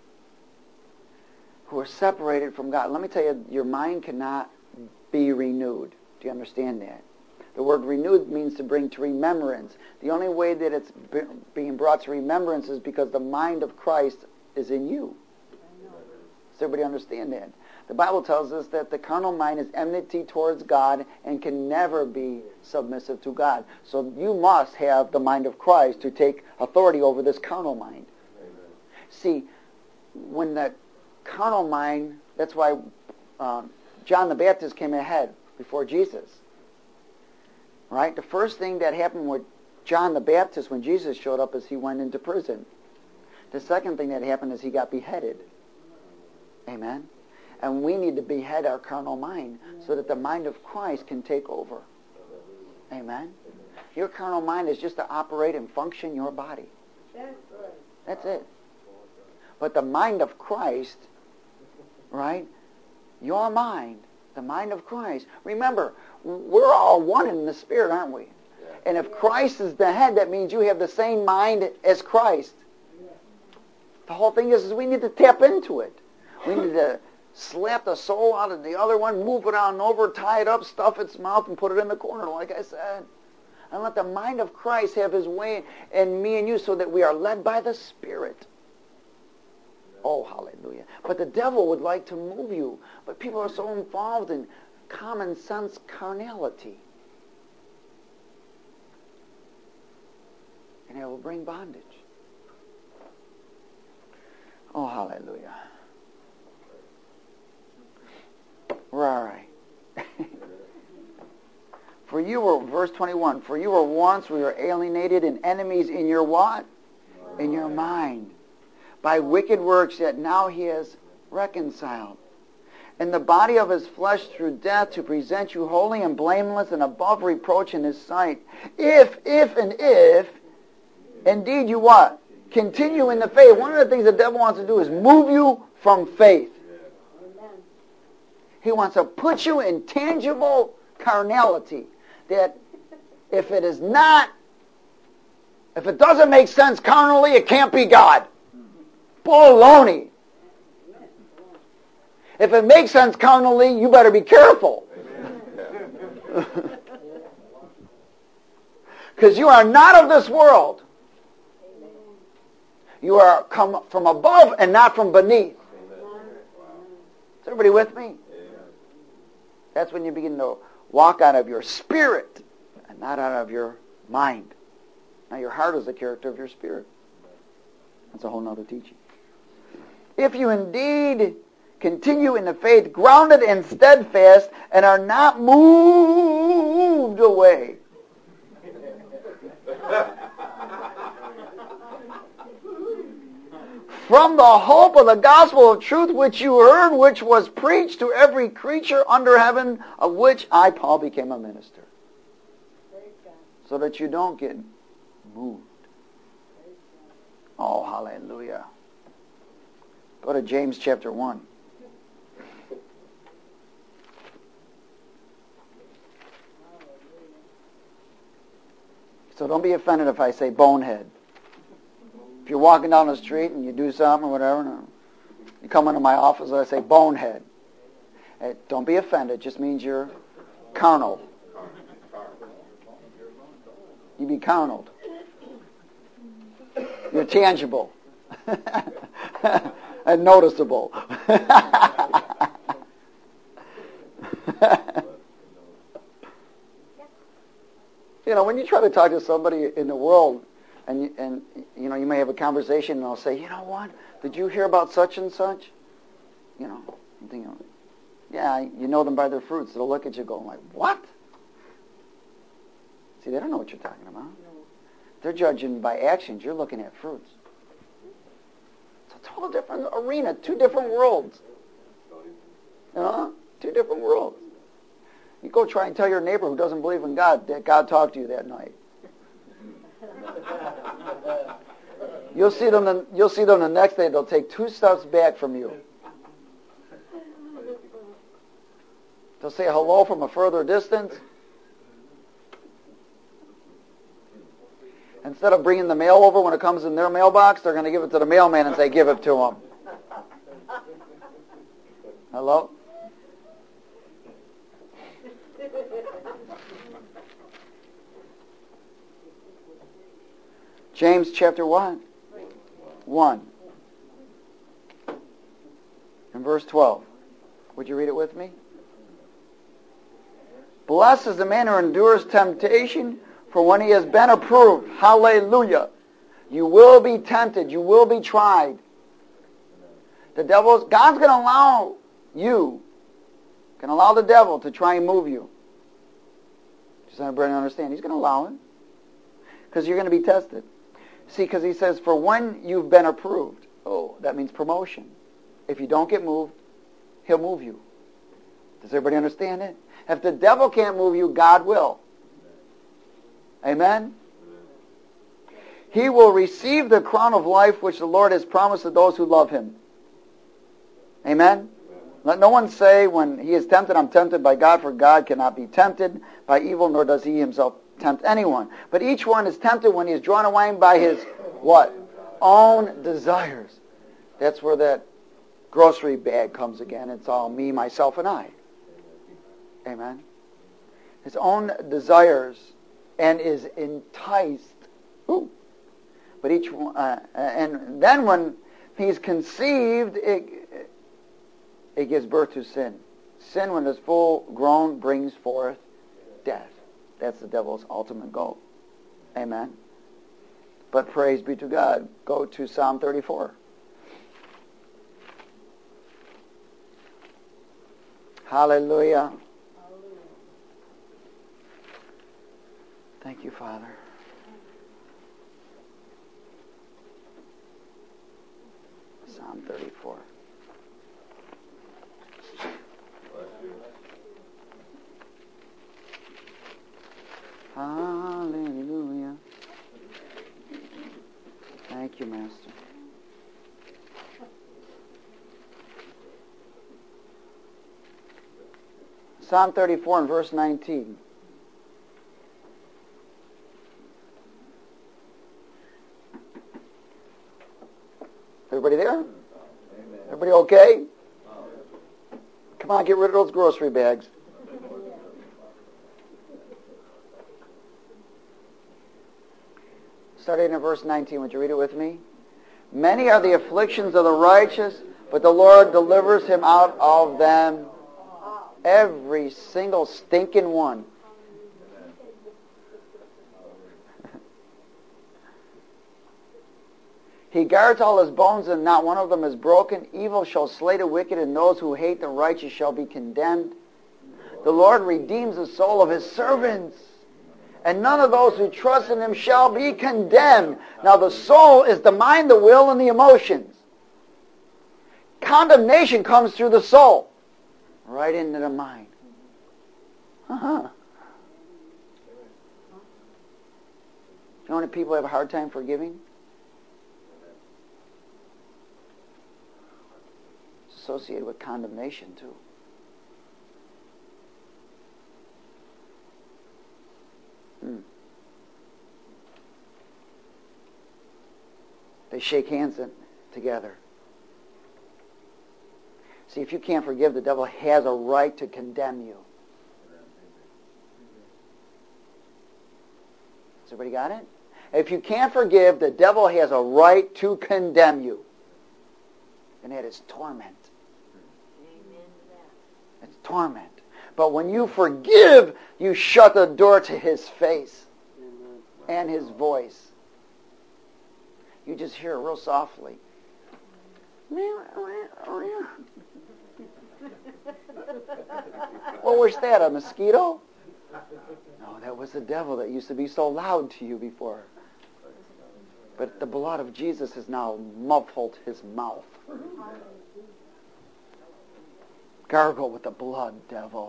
S1: who are separated from God. Let me tell you, your mind cannot be renewed. Do you understand that? The word renewed means to bring to remembrance. The only way that it's be- being brought to remembrance is because the mind of Christ is in you. Does everybody understand that? The Bible tells us that the carnal mind is enmity towards God and can never be submissive to God. So you must have the mind of Christ to take authority over this carnal mind. Amen. See, when the carnal mind, that's why um, John the Baptist came ahead before Jesus. Right? The first thing that happened with John the Baptist when Jesus showed up is he went into prison. The second thing that happened is he got beheaded. Amen? And we need to behead our carnal mind so that the mind of Christ can take over. Amen? Your carnal mind is just to operate and function your body. That's it. But the mind of Christ, right? Your mind, the mind of Christ. Remember, we're all one in the Spirit, aren't we? And if Christ is the head, that means you have the same mind as Christ. The whole thing is, is we need to tap into it. We need to slap the soul out of the other one, move it on over, tie it up, stuff its mouth, and put it in the corner, like I said. And let the mind of Christ have his way in me and you so that we are led by the Spirit. Oh, hallelujah. But the devil would like to move you. But people are so involved in common sense carnality. And it will bring bondage. Oh, hallelujah. Where are I? For you were, verse twenty-one, for you were once, we were alienated and enemies in your what? In your mind. By wicked works, yet now he has reconciled. In the body of his flesh through death to present you holy and blameless and above reproach in his sight. If, if, and if, indeed you what? Continue in the faith. One of the things the devil wants to do is move you from faith. He wants to put you in tangible carnality. That if it is not, if it doesn't make sense carnally, it can't be God. Baloney. If it makes sense carnally, you better be careful. Because you are not of this world. You are come from above and not from beneath. Is everybody with me? That's when you begin to walk out of your spirit and not out of your mind. Now your heart is the character of your spirit. That's a whole other teaching. If you indeed continue in the faith, grounded and steadfast, and are not moved away. From the hope of the gospel of truth which you heard, which was preached to every creature under heaven, of which I, Paul, became a minister. So that you don't get moved. Oh, hallelujah. Go to James chapter one. So don't be offended if I say bonehead. If you're walking down the street and you do something or whatever, and you come into my office and I say bonehead. Hey, don't be offended. It just means you're carnal. You be carnal. You're tangible. And noticeable. You know, when you try to talk to somebody in the world, and you, and you know, you may have a conversation, and they'll say, "You know what? Did you hear about such and such?" You know, I'm thinking, yeah, you know them by their fruits. They'll look at you, going like, "What?" See, they don't know what you're talking about. They're judging by actions. You're looking at fruits. It's a total different arena, two different worlds. You know, two different worlds. You go try and tell your neighbor who doesn't believe in God that God talked to you that night. You'll see them. The, you'll see them the next day. They'll take two steps back from you. They'll say hello from a further distance. Instead of bringing the mail over when it comes in their mailbox, they're going to give it to the mailman and say, give it to him. Hello? James chapter one. one. And verse twelve. Would you read it with me? Blessed is the man who endures temptation, for when he has been approved, hallelujah, you will be tempted, you will be tried. The devil's, God's going to allow you, can allow the devil to try and move you. Just everybody understand, he's going to allow it. Because you're going to be tested. See, because he says, for when you've been approved, oh, that means promotion. If you don't get moved, he'll move you. Does everybody understand it? If the devil can't move you, God will. Amen? He will receive the crown of life which the Lord has promised to those who love him. Amen? Let no one say when he is tempted, I'm tempted by God, for God cannot be tempted by evil, nor does he himself tempt anyone. But each one is tempted when he is drawn away by his, what? Own desires. That's where that grocery bag comes again. It's all me, myself, and I. Amen? His own desires and is enticed. Ooh. But each one, uh, and then when he's conceived, it, it gives birth to sin. Sin, when it's full grown, brings forth death. That's the devil's ultimate goal. Amen? But praise be to God. Go to Psalm thirty-four. Hallelujah. Thank you, Father. Psalm thirty-four. Hallelujah. Thank you, Master. Psalm thirty-four and verse nineteen. Everybody there? Amen. Everybody okay? Come on, get rid of those grocery bags. Starting in verse nineteen, would you read it with me? Many are the afflictions of the righteous, but the Lord delivers him out of them. Every single stinking one. He guards all his bones, and not one of them is broken. Evil shall slay the wicked, and those who hate the righteous shall be condemned. The Lord redeems the soul of his servants, and none of those who trust in him shall be condemned. Now the soul is the mind, the will, and the emotions. Condemnation comes through the soul, right into the mind. Uh-huh. You know how many people have a hard time forgiving? It's associated with condemnation too. Hmm. They shake hands in, together. See, if you can't forgive, the devil has a right to condemn you. Has everybody got it? If you can't forgive, the devil has a right to condemn you. And that is torment. It's torment. But when you forgive, you shut the door to his face and his voice. You just hear it real softly. What was that, a mosquito? No, that was the devil that used to be so loud to you before. But the blood of Jesus has now muffled his mouth. Gargle with the blood, devil.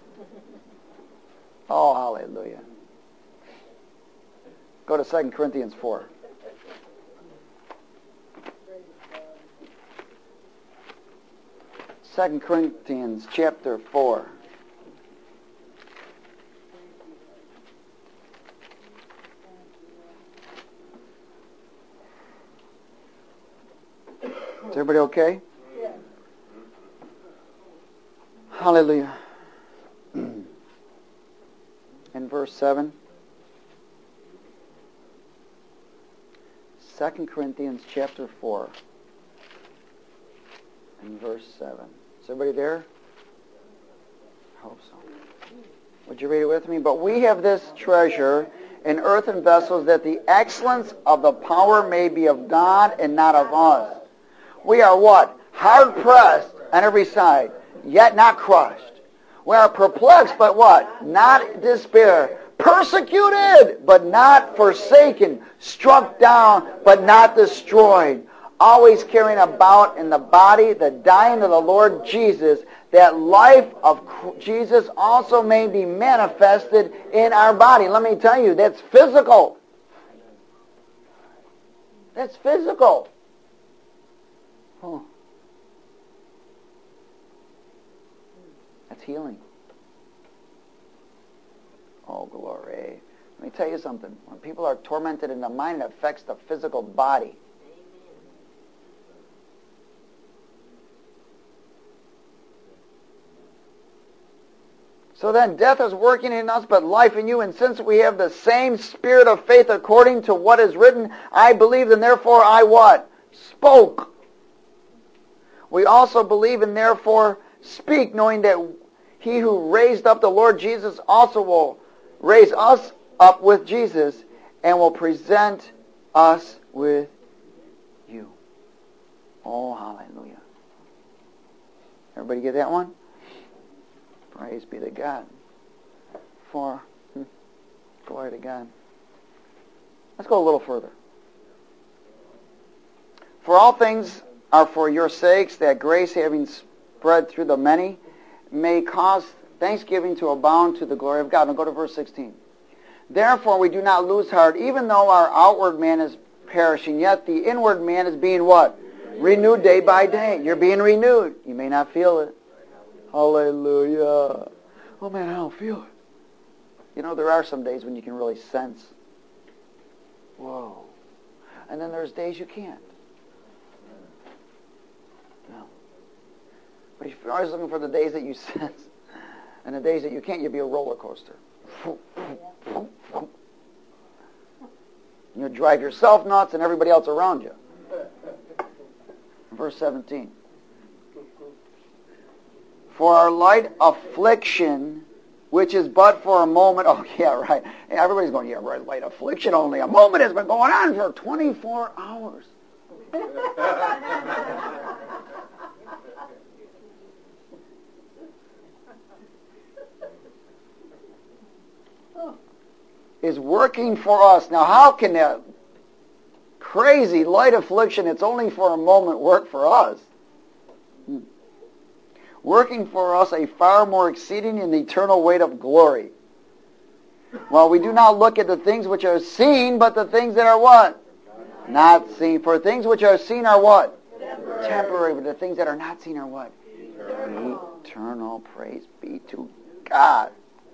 S1: Oh, hallelujah. Go to Second Corinthians four. Second Corinthians chapter four. Is everybody okay?
S3: Yeah.
S1: Hallelujah. In verse seven. Second Corinthians chapter four. In verse seven. Is everybody there? I hope so. Would you read it with me? But we have this treasure in earthen vessels, that the excellence of the power may be of God and not of us. We are what? Hard pressed on every side, yet not crushed. We are perplexed, but what? Not despair. Persecuted, but not forsaken. Struck down, but not destroyed. Always carrying about in the body the dying of the Lord Jesus, that life of Jesus also may be manifested in our body. Let me tell you, that's physical. That's physical. Huh. That's healing. Oh, glory. Let me tell you something. When people are tormented in the mind, it affects the physical body. So then death is working in us, but life in you. And since we have the same spirit of faith according to what is written, I believed and therefore I what? Spoke. We also believe and therefore speak, knowing that he who raised up the Lord Jesus also will raise us up with Jesus and will present us with you. Oh, hallelujah. Everybody get that one? Praise be to God. For, hmm, glory to God. Let's go a little further. For all things are for your sakes, that grace having spread through the many may cause thanksgiving to abound to the glory of God. Now go to verse sixteen. Therefore we do not lose heart, even though our outward man is perishing, yet the inward man is being what? Renewed day by day. You're being renewed. You may not feel it. Hallelujah. Oh man, I don't feel it. You know, there are some days when you can really sense. Whoa. And then there's days you can't. No. But if you're always looking for the days that you sense and the days that you can't, you'll be a roller coaster. You'll drive yourself nuts and everybody else around you. Verse seventeen. For our light affliction, which is but for a moment. Oh, yeah, right. Everybody's going, yeah, right, light affliction only. A moment has been going on for twenty-four hours. Is working for us. Now, how can that crazy light affliction, it's only for a moment, work for us? Hmm. Working for us a far more exceeding and eternal weight of glory. Well, we do not look at the things which are seen, but the things that are what? Not seen. For things which are seen are what? Temporary. Temporary. But the things that are not seen are what? Eternal. Eternal. Praise be to God.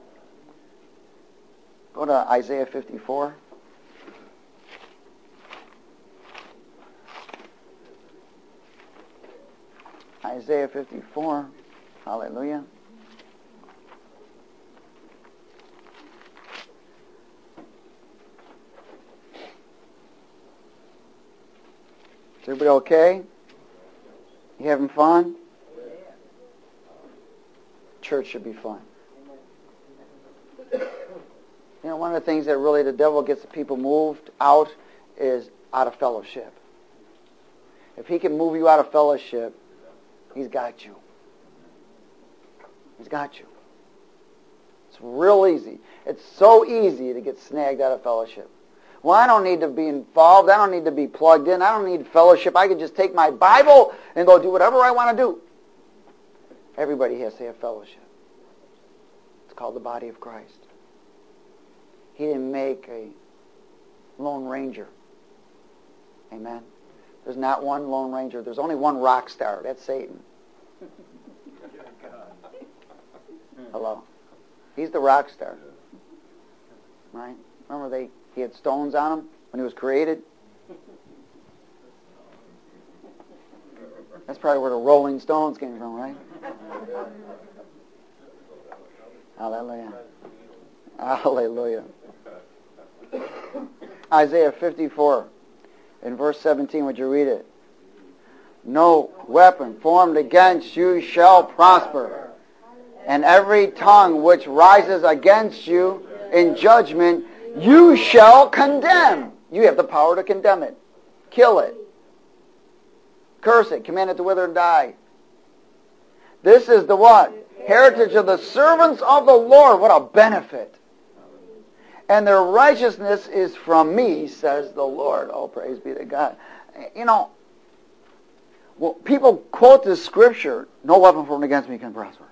S1: Go to Isaiah fifty-four. Isaiah fifty-four. Hallelujah. Is everybody okay? You having fun? Church should be fun. You know, one of the things that really the devil gets the people moved out is out of fellowship. If he can move you out of fellowship, he's got you. He's got you. It's real easy. It's so easy to get snagged out of fellowship. Well, I don't need to be involved. I don't need to be plugged in. I don't need fellowship. I can just take my Bible and go do whatever I want to do. Everybody has to have fellowship. It's called the body of Christ. He didn't make a Lone Ranger. Amen. There's not one Lone Ranger. There's only one rock star. That's Satan. Hello. He's the rock star. Right? Remember they he had stones on him when he was created? That's probably where the Rolling Stones came from, right? Hallelujah. Hallelujah. Isaiah fifty-four, in verse seventeen, would you read it? No weapon formed against you shall prosper, and every tongue which rises against you in judgment you shall condemn. You have the power to condemn it. Kill it. Curse it. Command it to wither and die. This is the what? Heritage of the servants of the Lord. What a benefit. And their righteousness is from me, says the Lord. Oh, praise be to God. You know, well, people quote this scripture, no weapon formed against me can prosper.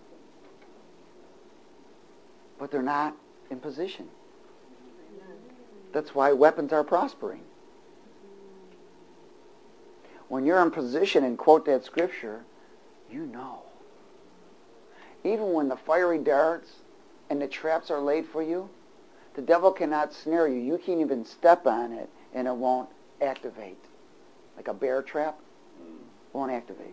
S1: But they're not in position. That's why weapons are prospering. When you're in position and quote that scripture, you know. Even when the fiery darts and the traps are laid for you, the devil cannot snare you. You can't even step on it and it won't activate. Like a bear trap, won't activate.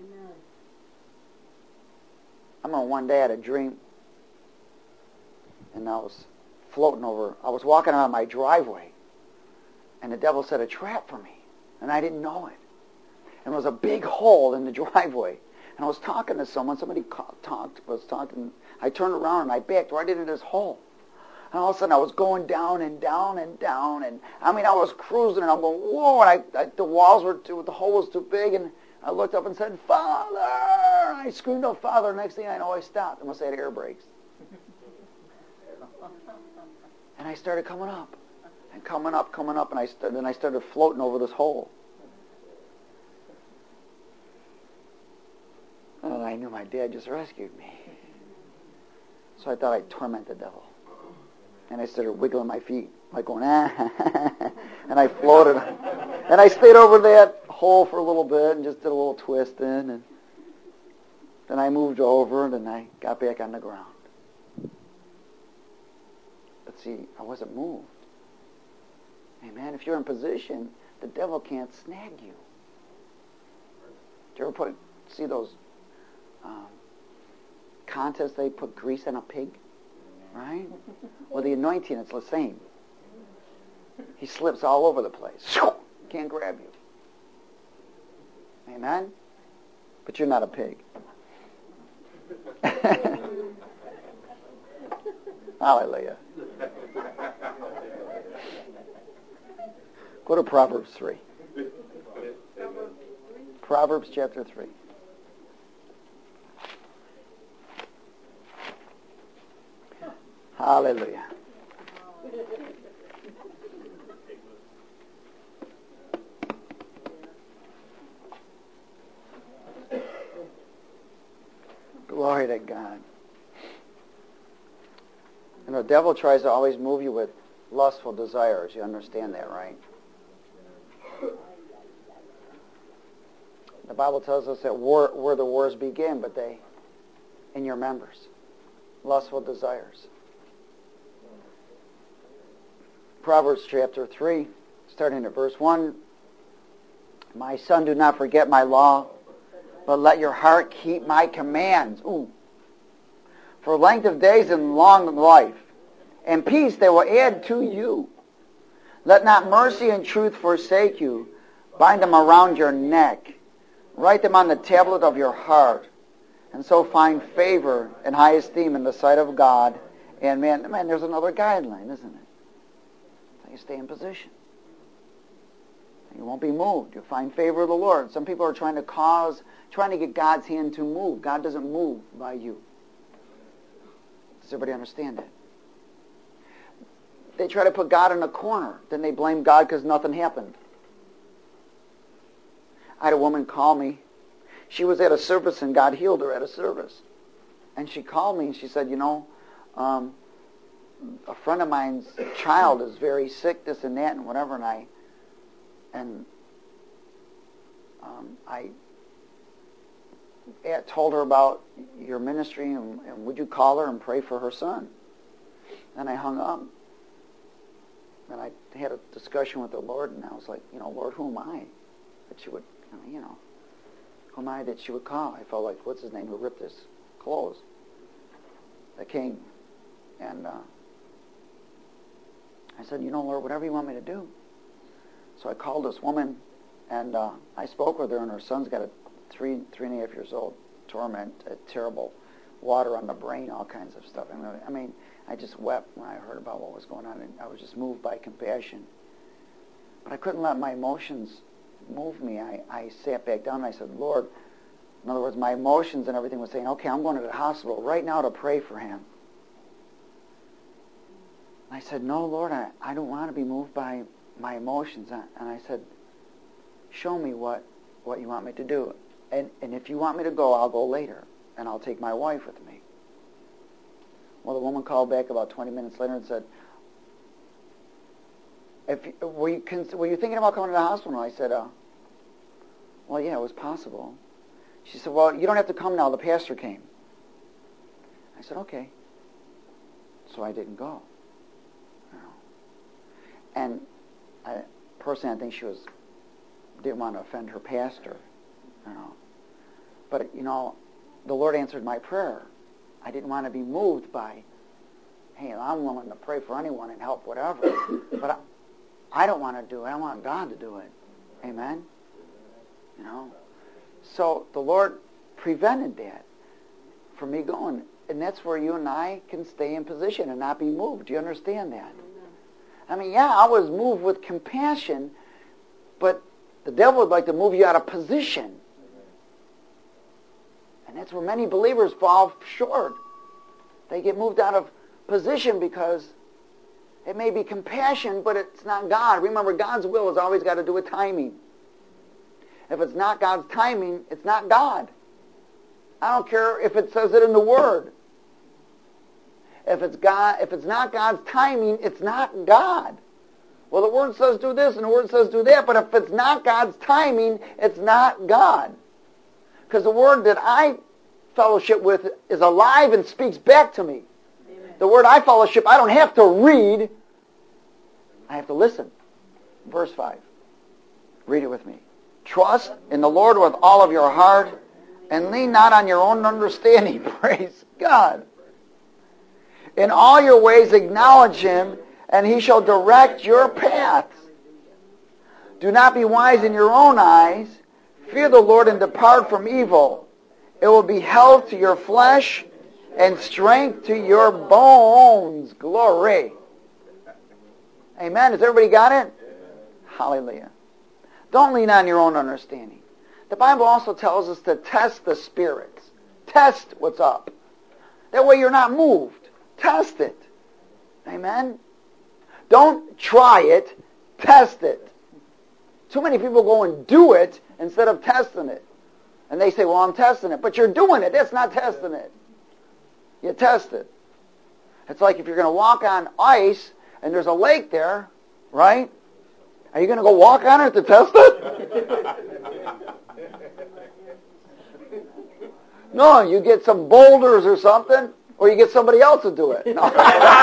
S1: I remember one day I had a dream and I was floating over, I was walking around my driveway and the devil set a trap for me and I didn't know it. And there was a big hole in the driveway. And I was talking to someone, somebody talked, was talking, I turned around and I backed right into this hole. And all of a sudden I was going down and down and down, and I mean I was cruising and I'm going, whoa, and I, I, the walls were too, the hole was too big, and I looked up and said, Father! And I screamed out, Father, next thing I know I stopped. I must have had air brakes. And I started coming up, and coming up, coming up, and I st- then I started floating over this hole. And I knew my dad just rescued me. So I thought I'd torment the devil. And I started wiggling my feet, like going, ah. And I floated. And I stayed over that hole for a little bit and just did a little twisting. And then I moved over and then I got back on the ground. But see, I wasn't moved. Amen. If you're in position, the devil can't snag you. Did you ever put, see those um, contests they put grease on a pig? Right? Well, the anointing, it's the same. He slips all over the place. Can't grab you. Amen? But you're not a pig. Hallelujah. Go to Proverbs three. Proverbs chapter three. Hallelujah. Glory to God. And the devil tries to always move you with lustful desires. You understand that, right? The Bible tells us that war, where the wars begin, but they, in your members. Lustful desires. Proverbs chapter three, starting at verse one. My son, do not forget my law, but let your heart keep my commands. Ooh. For length of days and long life, and peace they will add to you. Let not mercy and truth forsake you. Bind them around your neck. Write them on the tablet of your heart. And so find favor and high esteem in the sight of God. And man, man, there's another guideline, isn't it? You stay in position. You won't be moved. You'll find favor of the Lord. Some people are trying to cause, trying to get God's hand to move. God doesn't move by you. Does everybody understand that? They try to put God in a corner. Then they blame God because nothing happened. I had a woman call me. She was at a service and God healed her at a service. And she called me and she said, you know, um, a friend of mine's child is very sick, this and that, and whatever, and I, and um, I, told her about your ministry, and, and would you call her and pray for her son? And I hung up. And I had a discussion with the Lord, and I was like, you know, Lord, who am I that she would, you know, who am I that she would call? I felt like, what's his name, who ripped his clothes? The king. And uh, I said, you know, Lord, whatever you want me to do. So I called this woman, and uh, I spoke with her, and her son's got a three, three and a half years old torment, a terrible water on the brain, all kinds of stuff. I mean, I mean, I just wept when I heard about what was going on, and I was just moved by compassion. But I couldn't let my emotions move me. I, I sat back down and I said, Lord, in other words, my emotions and everything was saying, okay, I'm going to the hospital right now to pray for him. I said, no, Lord, I, I don't want to be moved by my emotions. And I said, show me what, what you want me to do. And, and if you want me to go, I'll go later, and I'll take my wife with me. Well, the woman called back about twenty minutes later and said, "If you, were, you, were you thinking about coming to the hospital?" I said, uh, well, yeah, it was possible. She said, well, you don't have to come now. The pastor came. I said, okay. So I didn't go. You know. And I, personally, I think she was didn't want to offend her pastor. You know. But, you know, the Lord answered my prayer. I didn't want to be moved by, hey, I'm willing to pray for anyone and help whatever. But I, I don't want to do it. I want God to do it. Amen? You know? So the Lord prevented that from me going. And that's where you and I can stay in position and not be moved. Do you understand that? I mean, yeah, I was moved with compassion, but the devil would like to move you out of position. And that's where many believers fall short. They get moved out of position because it may be compassion, but it's not God. Remember, God's will has always got to do with timing. If it's not God's timing, it's not God. I don't care if it says it in the Word. If it's God, if it's not God's timing, it's not God. Well, the Word says do this and the Word says do that, but if it's not God's timing, it's not God. Because the Word that I fellowship with is alive and speaks back to me. Amen. The Word I fellowship, I don't have to read. I have to listen. Verse five. Read it with me. Trust in the Lord with all of your heart and lean not on your own understanding. Praise God. In all your ways acknowledge Him, and He shall direct your paths. Do not be wise in your own eyes. Fear the Lord and depart from evil. It will be health to your flesh and strength to your bones. Glory. Amen. Has everybody got it? Hallelujah. Don't lean on your own understanding. The Bible also tells us to test the spirits. Test what's up. That way you're not moved. Test it. Amen. Don't try it. Test it. Too many people go and do it instead of testing it. And they say, well, I'm testing it. But you're doing it. That's not testing it. You test it. It's like if you're going to walk on ice and there's a lake there, right? Are you going to go walk on it to test it? No, you get some boulders or something, or you get somebody else to do it. No.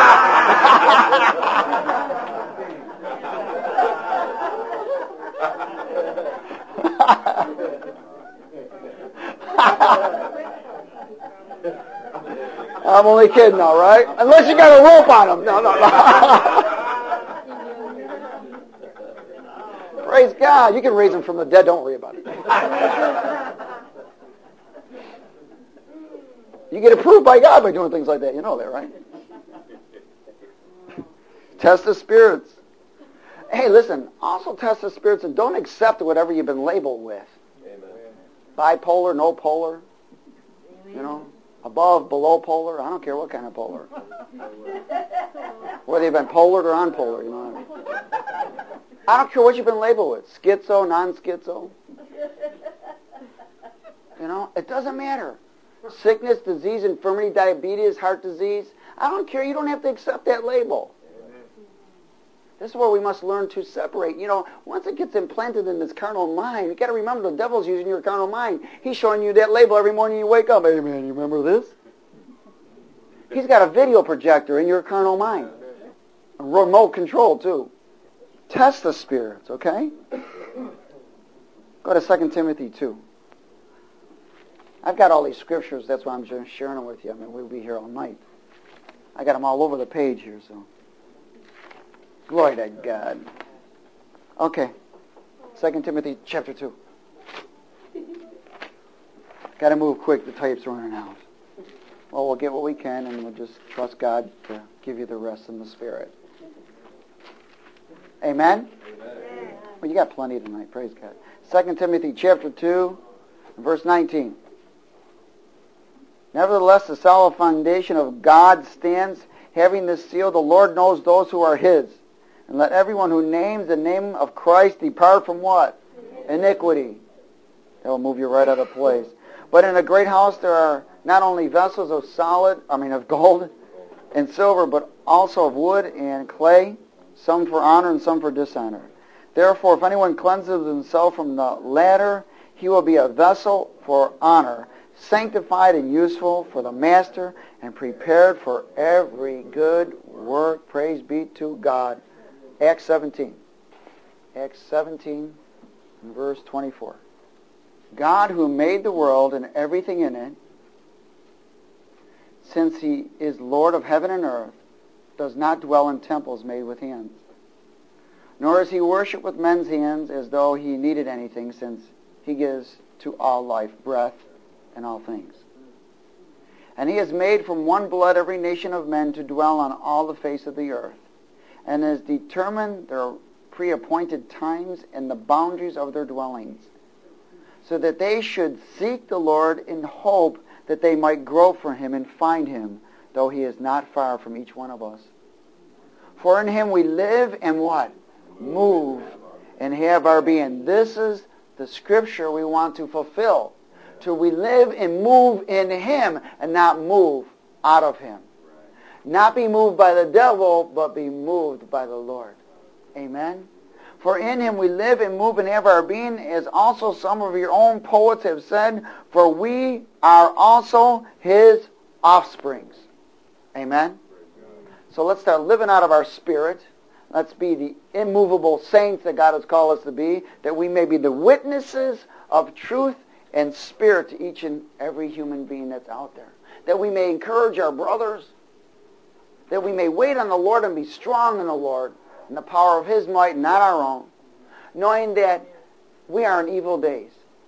S1: I'm only kidding, all right? Unless you got a rope on them. No, no, no. Praise God. You can raise them from the dead. Don't worry about it. You get approved by God by doing things like that. You know that, right? Test the spirits. Hey, listen, also test the spirits and don't accept whatever you've been labeled with. Amen. Bipolar, no polar. Amen. You know, above, below polar. I don't care what kind of polar. Whether you've been polar or unpolar, you know what I mean? I don't care what you've been labeled with. Schizo, non-schizo. You know, it doesn't matter. Sickness, disease, infirmity, diabetes, heart disease. I don't care. You don't have to accept that label. This is where we must learn to separate. You know, once it gets implanted in this carnal mind, you got to remember the devil's using your carnal mind. He's showing you that label every morning you wake up. Hey, man, you remember this? He's got a video projector in your carnal mind. A remote control, too. Test the spirits, okay? Go to Second Timothy two. I've got all these scriptures. That's why I'm just sharing them with you. I mean, we'll be here all night. I got them all over the page here, so. Glory to God. Okay. Second Timothy chapter two. Got to move quick. The tape's running out. Well, we'll get what we can, and we'll just trust God to give you the rest in the Spirit. Amen? Amen. Well, you got plenty tonight. Praise God. Second Timothy chapter two, verse nineteen. Nevertheless, the solid foundation of God stands, having this seal, the Lord knows those who are His. And let everyone who names the name of Christ depart from what? Iniquity. That will move you right out of place. But in a great house there are not only vessels of solid, I mean of gold and silver, but also of wood and clay, some for honor and some for dishonor. Therefore, if anyone cleanses himself from the latter, he will be a vessel for honor, sanctified and useful for the master, and prepared for every good work. Praise be to God. Acts seventeen. Acts seventeen, verse twenty-four. God, who made the world and everything in it, since He is Lord of heaven and earth, does not dwell in temples made with hands. Nor is He worshipped with men's hands as though He needed anything, since He gives to all life, breath, and all things. And He has made from one blood every nation of men to dwell on all the face of the earth, and has determined their pre-appointed times and the boundaries of their dwellings, so that they should seek the Lord in hope that they might grow for Him and find Him, though He is not far from each one of us. For in Him we live and what? Move and have our being. This is the scripture we want to fulfill. To we live and move in Him and not move out of Him. Not be moved by the devil, but be moved by the Lord. Amen? For in Him we live and move and have our being, as also some of your own poets have said, for we are also His offsprings. Amen? So let's start living out of our spirit. Let's be the immovable saints that God has called us to be, that we may be the witnesses of truth and spirit to each and every human being that's out there. That we may encourage our brothers, that we may wait on the Lord and be strong in the Lord, in the power of His might, not our own, knowing that we are in evil days.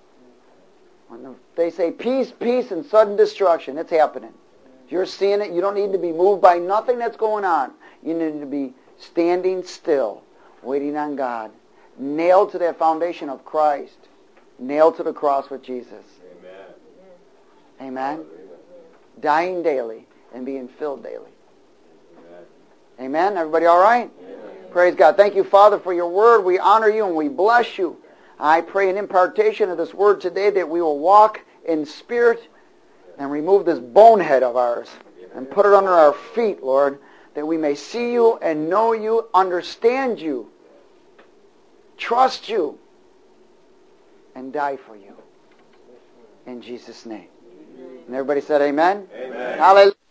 S1: When they say peace, peace, and sudden destruction, it's happening. If you're seeing it, you don't need to be moved by nothing that's going on. You need to be standing still, waiting on God, nailed to that foundation of Christ, nailed to the cross with Jesus. Amen. Amen. Dying daily and being filled daily. Amen. Everybody all right? Amen. Praise God. Thank you, Father, for your word. We honor you and we bless you. I pray an impartation of this word today that we will walk in spirit and remove this bonehead of ours and put it under our feet, Lord, that we may see you and know you, understand you, trust you, and die for you. In Jesus' name. And everybody said amen? Amen. Hallelujah.